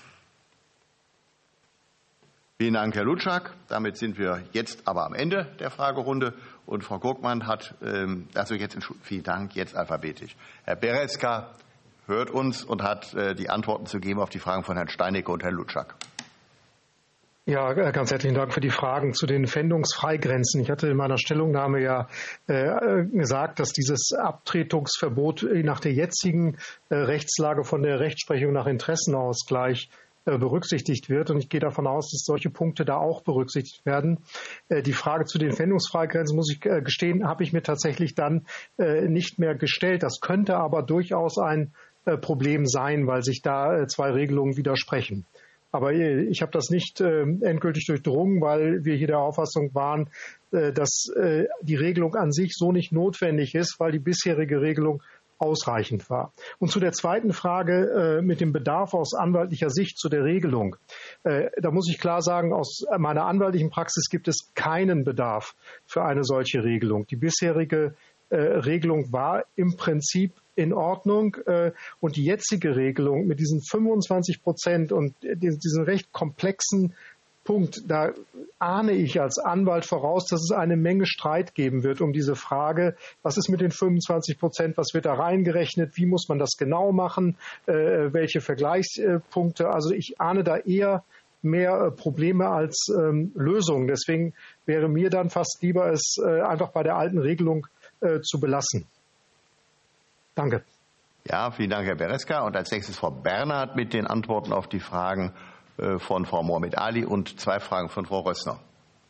Vielen Dank, Herr Lutschak. Damit sind wir jetzt aber am Ende der Fragerunde. Und Frau Gurkmann hat, ähm, also jetzt, vielen Dank, jetzt alphabetisch. Herr Bereska hört uns und hat äh, die Antworten zu geben auf die Fragen von Herrn Steinecke und Herrn Lutschak. Ja, ganz herzlichen Dank für die Fragen zu den Pfändungsfreigrenzen. Ich hatte in meiner Stellungnahme ja äh, gesagt, dass dieses Abtretungsverbot nach der jetzigen äh, Rechtslage von der Rechtsprechung nach Interessenausgleich berücksichtigt wird. Und ich gehe davon aus, dass solche Punkte da auch berücksichtigt werden. Die Frage zu den Pfändungsfreigrenzen, muss ich gestehen, habe ich mir tatsächlich dann nicht mehr gestellt. Das könnte aber durchaus ein Problem sein, weil sich da zwei Regelungen widersprechen. Aber ich habe das nicht endgültig durchdrungen, weil wir hier der Auffassung waren, dass die Regelung an sich so nicht notwendig ist, weil die bisherige Regelung ausreichend war. Und zu der zweiten Frage äh, mit dem Bedarf aus anwaltlicher Sicht zu der Regelung. Äh, da muss ich klar sagen, aus meiner anwaltlichen Praxis gibt es keinen Bedarf für eine solche Regelung. Die bisherige äh, Regelung war im Prinzip in Ordnung äh, und die jetzige Regelung mit diesen fünfundzwanzig Prozent und diesen recht komplexen Punkt, da ahne ich als Anwalt voraus, dass es eine Menge Streit geben wird um diese Frage, was ist mit den fünfundzwanzig Prozent, was wird da reingerechnet, wie muss man das genau machen, äh, welche Vergleichspunkte. Also ich ahne da eher mehr äh, Probleme als ähm, Lösungen. Deswegen wäre mir dann fast lieber, es äh, einfach bei der alten Regelung äh, zu belassen. Danke. Ja, vielen Dank, Herr Bereska. Und als nächstes Frau Bernhard mit den Antworten auf die Fragen von Frau Mohamed Ali und zwei Fragen von Frau Rössner.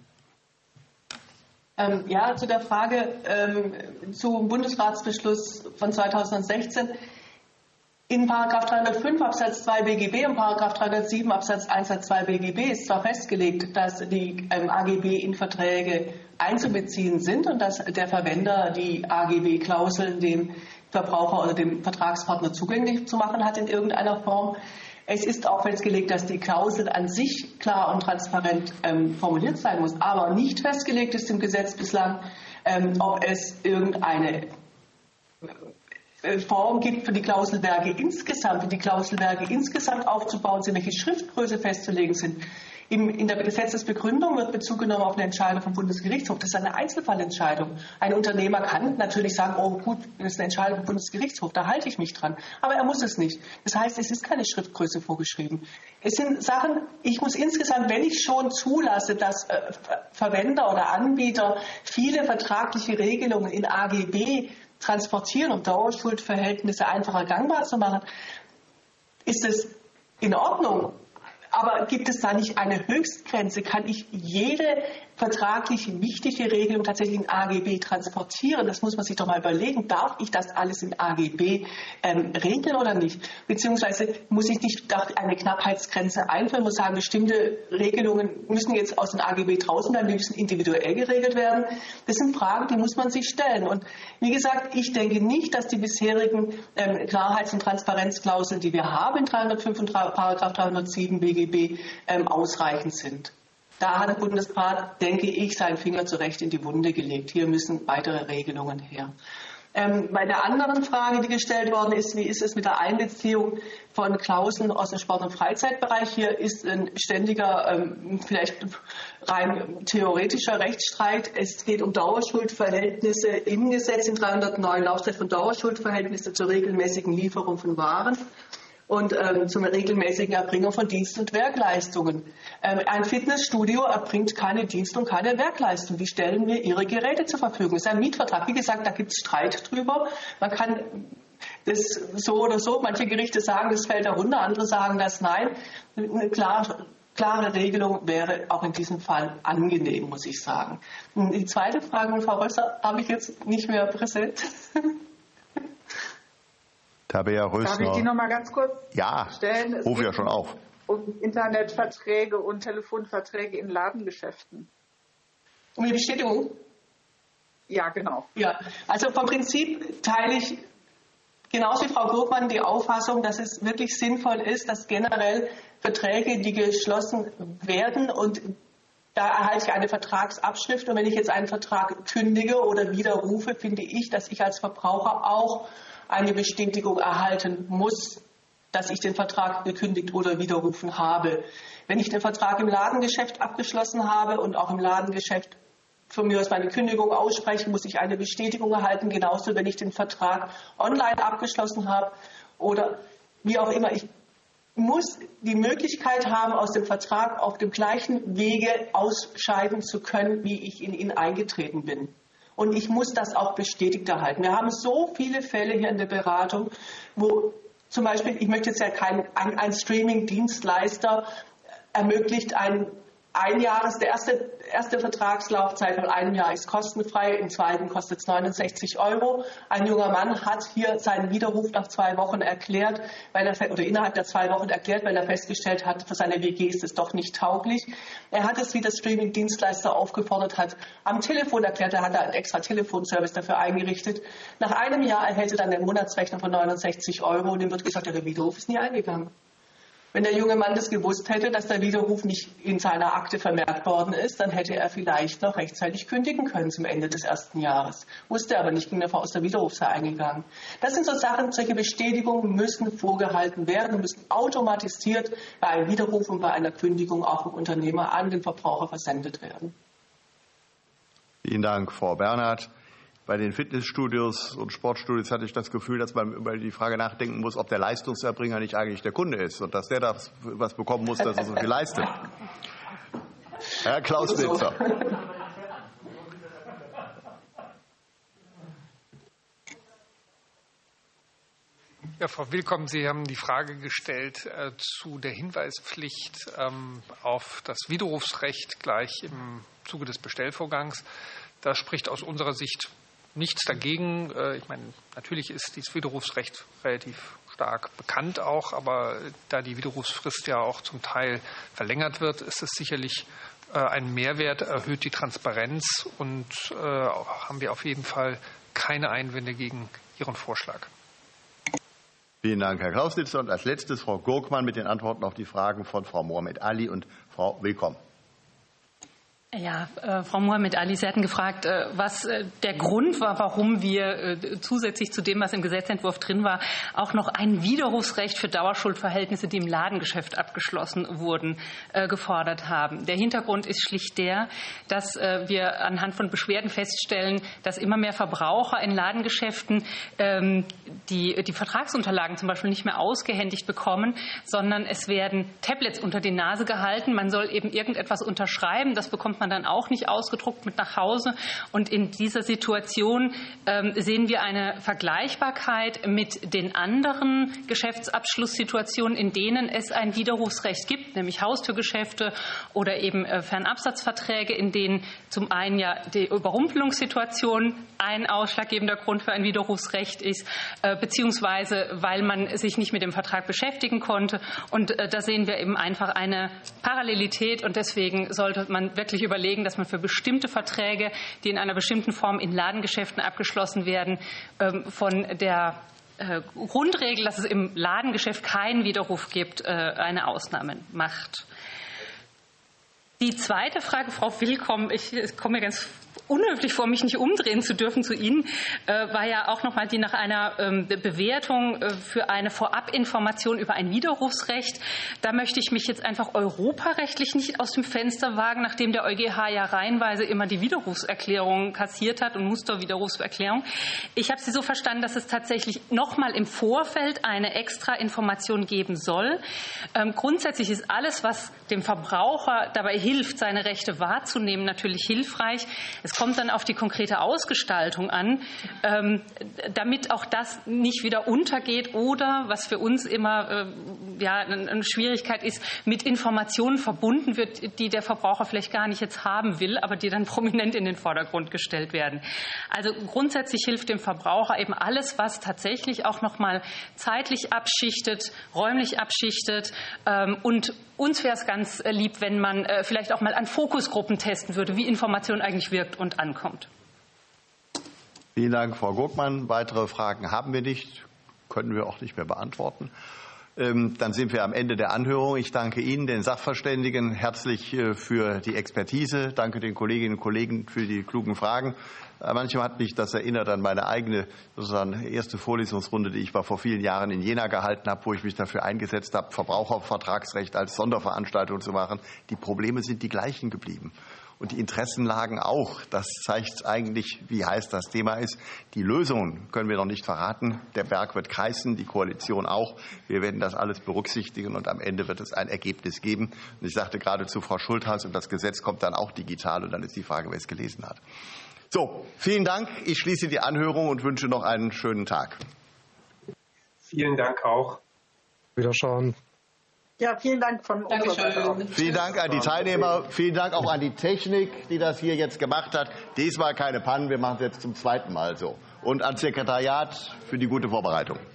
Ähm, ja, zu der Frage ähm, zum Bundesratsbeschluss von zweitausendsechzehn. In Paragraph dreihundertfünf Absatz zwei B G B und Paragraph dreihundertsieben Absatz eins Satz zwei B G B ist zwar festgelegt, dass die ähm, A G B in Verträge einzubeziehen sind und dass der Verwender die A G B-Klauseln dem Verbraucher oder dem Vertragspartner zugänglich zu machen hat in irgendeiner Form. Es ist auch festgelegt, dass die Klausel an sich klar und transparent ähm, formuliert sein muss, aber nicht festgelegt ist im Gesetz bislang, ähm, ob es irgendeine äh, Form gibt für die Klauselwerke insgesamt, für die Klauselwerke insgesamt aufzubauen sind, welche Schriftgröße festzulegen sind. Im, in der Gesetzesbegründung wird Bezug genommen auf eine Entscheidung vom Bundesgerichtshof. Das ist eine Einzelfallentscheidung. Ein Unternehmer kann natürlich sagen, oh gut, das ist eine Entscheidung vom Bundesgerichtshof, da halte ich mich dran. Aber er muss es nicht. Das heißt, es ist keine Schriftgröße vorgeschrieben. Es sind Sachen, ich muss insgesamt, wenn ich schon zulasse, dass äh, Verwender oder Anbieter viele vertragliche Regelungen in A G B transportieren, um Dauerschuldverhältnisse einfacher gangbar zu machen, ist es in Ordnung. Aber gibt es da nicht eine Höchstgrenze? Kann ich jede vertraglich wichtige Regelung tatsächlich in A G B transportieren? Das muss man sich doch mal überlegen. Darf ich das alles in A G B ähm, regeln oder nicht? Beziehungsweise muss ich nicht eine Knappheitsgrenze einführen, muss sagen, bestimmte Regelungen müssen jetzt aus den A G B draußen bleiben, die müssen individuell geregelt werden. Das sind Fragen, die muss man sich stellen. Und wie gesagt, ich denke nicht, dass die bisherigen ähm, Klarheits- und Transparenzklauseln, die wir haben in dreihundertfünf und Paragraph dreihundertsieben B G B, ähm, ausreichend sind. Da hat der Bundesrat, denke ich, seinen Finger zurecht in die Wunde gelegt. Hier müssen weitere Regelungen her. Ähm, bei der anderen Frage, die gestellt worden ist, wie ist es mit der Einbeziehung von Klausen aus dem Sport- und Freizeitbereich? Hier ist ein ständiger, ähm, vielleicht rein theoretischer Rechtsstreit. Es geht um Dauerschuldverhältnisse im Gesetz in dreihundertneun, Laufzeit von Dauerschuldverhältnisse zur regelmäßigen Lieferung von Waren und ähm, zum regelmäßigen Erbringen von Dienst- und Werkleistungen. Ähm, ein Fitnessstudio erbringt keine Dienst- und keine Werkleistung. Die stellen mir ihre Geräte zur Verfügung. Das ist ein Mietvertrag. Wie gesagt, da gibt es Streit drüber. Man kann das so oder so, manche Gerichte sagen, das fällt darunter, andere sagen das nein. Eine klare, klare Regelung wäre auch in diesem Fall angenehm, muss ich sagen. Und die zweite Frage, Frau Rösser, habe ich jetzt nicht mehr präsent. Tabea Rösner. Darf ich die noch mal ganz kurz ja, stellen? Es ruf ja schon auf. Um Internetverträge und Telefonverträge in Ladengeschäften. Um die Bestätigung? Ja, genau. Ja, also vom Prinzip teile ich genauso wie Frau Gurkmann die Auffassung, dass es wirklich sinnvoll ist, dass generell Verträge, die geschlossen werden, und da erhalte ich eine Vertragsabschrift, und wenn ich jetzt einen Vertrag kündige oder widerrufe, finde ich, dass ich als Verbraucher auch eine Bestätigung erhalten muss, dass ich den Vertrag gekündigt oder widerrufen habe. Wenn ich den Vertrag im Ladengeschäft abgeschlossen habe und auch im Ladengeschäft von mir aus meine Kündigung ausspreche, muss ich eine Bestätigung erhalten, genauso wenn ich den Vertrag online abgeschlossen habe oder wie auch immer. Ich muss die Möglichkeit haben, aus dem Vertrag auf dem gleichen Wege ausscheiden zu können, wie ich in ihn eingetreten bin. Und ich muss das auch bestätigt erhalten. Wir haben so viele Fälle hier in der Beratung, wo zum Beispiel, ich möchte jetzt ja kein ein, ein Streaming-Dienstleister ermöglicht ein ein Jahres, der erste, erste Vertragslaufzeit von einem Jahr ist kostenfrei, im zweiten kostet es neunundsechzig Euro. Ein junger Mann hat hier seinen Widerruf nach zwei Wochen erklärt, weil er, oder innerhalb der zwei Wochen erklärt, weil er festgestellt hat, für seine W G ist es doch nicht tauglich. Er hat es, wie der Streaming-Dienstleister aufgefordert hat, am Telefon erklärt, er hat da einen extra Telefonservice dafür eingerichtet. Nach einem Jahr erhält er dann eine Monatsrechnung von neunundsechzig Euro und ihm wird gesagt, ja, der Widerruf ist nie eingegangen. Wenn der junge Mann das gewusst hätte, dass der Widerruf nicht in seiner Akte vermerkt worden ist, dann hätte er vielleicht noch rechtzeitig kündigen können zum Ende des ersten Jahres. Wusste er aber nicht, ging davon aus, der Widerruf sei eingegangen. Das sind so Sachen, solche Bestätigungen müssen vorgehalten werden, müssen automatisiert bei einem Widerruf und bei einer Kündigung auch vom Unternehmer an den Verbraucher versendet werden. Vielen Dank, Frau Bernhardt. Bei den Fitnessstudios und Sportstudios hatte ich das Gefühl, dass man über die Frage nachdenken muss, ob der Leistungserbringer nicht eigentlich der Kunde ist und dass der das was bekommen muss, dass er so viel leistet. Herr Klausnitzer. Ja, Frau Willkomm, Sie haben die Frage gestellt äh, zu der Hinweispflicht ähm, auf das Widerrufsrecht gleich im Zuge des Bestellvorgangs. Da spricht aus unserer Sicht nichts dagegen. Ich meine, natürlich ist dieses Widerrufsrecht relativ stark bekannt auch, aber da die Widerrufsfrist ja auch zum Teil verlängert wird, ist es sicherlich ein Mehrwert, erhöht die Transparenz und äh, haben wir auf jeden Fall keine Einwände gegen Ihren Vorschlag. Vielen Dank, Herr Klausnitzer. Und als letztes Frau Gurkmann mit den Antworten auf die Fragen von Frau Mohamed Ali und Frau Willkomm. Ja, äh, Frau Mohamed Ali, Sie hatten gefragt, äh, was äh, der Grund war, warum wir äh, zusätzlich zu dem, was im Gesetzentwurf drin war, auch noch ein Widerrufsrecht für Dauerschuldverhältnisse, die im Ladengeschäft abgeschlossen wurden, äh, gefordert haben. Der Hintergrund ist schlicht der, dass äh, wir anhand von Beschwerden feststellen, dass immer mehr Verbraucher in Ladengeschäften ähm, die, die Vertragsunterlagen zum Beispiel nicht mehr ausgehändigt bekommen, sondern es werden Tablets unter die Nase gehalten. Man soll eben irgendetwas unterschreiben, das bekommt man dann auch nicht ausgedruckt mit nach Hause. Und in dieser Situation ähm, sehen wir eine Vergleichbarkeit mit den anderen Geschäftsabschlusssituationen, in denen es ein Widerrufsrecht gibt, nämlich Haustürgeschäfte oder eben äh, Fernabsatzverträge, in denen zum einen ja die Überrumpelungssituation ein ausschlaggebender Grund für ein Widerrufsrecht ist, äh, beziehungsweise weil man sich nicht mit dem Vertrag beschäftigen konnte. Und äh, da sehen wir eben einfach eine Parallelität, und deswegen sollte man wirklich überlegen, dass man für bestimmte Verträge, die in einer bestimmten Form in Ladengeschäften abgeschlossen werden, von der Grundregel, dass es im Ladengeschäft keinen Widerruf gibt, eine Ausnahme macht. Die zweite Frage, Frau Willkomm, ich komme mir ganz unhöflich vor, mich nicht umdrehen zu dürfen zu Ihnen, äh, war ja auch nochmal die nach einer ähm, Bewertung äh, für eine Vorabinformation über ein Widerrufsrecht. Da möchte ich mich jetzt einfach europarechtlich nicht aus dem Fenster wagen, nachdem der EuGH ja reihenweise immer die Widerrufserklärung kassiert hat und Musterwiderrufserklärung. Ich habe Sie so verstanden, dass es tatsächlich nochmal im Vorfeld eine extra Information geben soll. Ähm, grundsätzlich ist alles, was dem Verbraucher dabei hilft, seine Rechte wahrzunehmen, natürlich hilfreich. Es kommt dann auf die konkrete Ausgestaltung an, ähm, damit auch das nicht wieder untergeht oder, was für uns immer äh, ja, eine Schwierigkeit ist, mit Informationen verbunden wird, die der Verbraucher vielleicht gar nicht jetzt haben will, aber die dann prominent in den Vordergrund gestellt werden. Also grundsätzlich hilft dem Verbraucher eben alles, was tatsächlich auch noch mal zeitlich abschichtet, räumlich abschichtet. Ähm, und uns wäre es ganz lieb, wenn man äh, vielleicht auch mal an Fokusgruppen testen würde, wie Information eigentlich wirkt und ankommt. Vielen Dank, Frau Gurkmann. Weitere Fragen haben wir nicht, können wir auch nicht mehr beantworten. Dann sind wir am Ende der Anhörung. Ich danke Ihnen, den Sachverständigen, herzlich für die Expertise. Danke den Kolleginnen und Kollegen für die klugen Fragen. Manchmal hat mich das erinnert an meine eigene sozusagen erste Vorlesungsrunde, die ich vor vielen Jahren in Jena gehalten habe, wo ich mich dafür eingesetzt habe, Verbrauchervertragsrecht als Sonderveranstaltung zu machen. Die Probleme sind die gleichen geblieben. Und die Interessenlagen auch. Das zeigt eigentlich, wie heiß das Thema ist. Die Lösungen können wir noch nicht verraten. Der Berg wird kreisen, die Koalition auch. Wir werden das alles berücksichtigen und am Ende wird es ein Ergebnis geben. Und ich sagte gerade zu Frau Schultheiß, und das Gesetz kommt dann auch digital und dann ist die Frage, wer es gelesen hat. So, vielen Dank. Ich schließe die Anhörung und wünsche noch einen schönen Tag. Vielen Dank auch. Wiederschauen. Ja, vielen Dank von unserer Seite auch. Vielen Dank an die Teilnehmer, vielen Dank auch an die Technik, die das hier jetzt gemacht hat. Diesmal keine Pannen, wir machen es jetzt zum zweiten Mal so. Und ans Sekretariat für die gute Vorbereitung.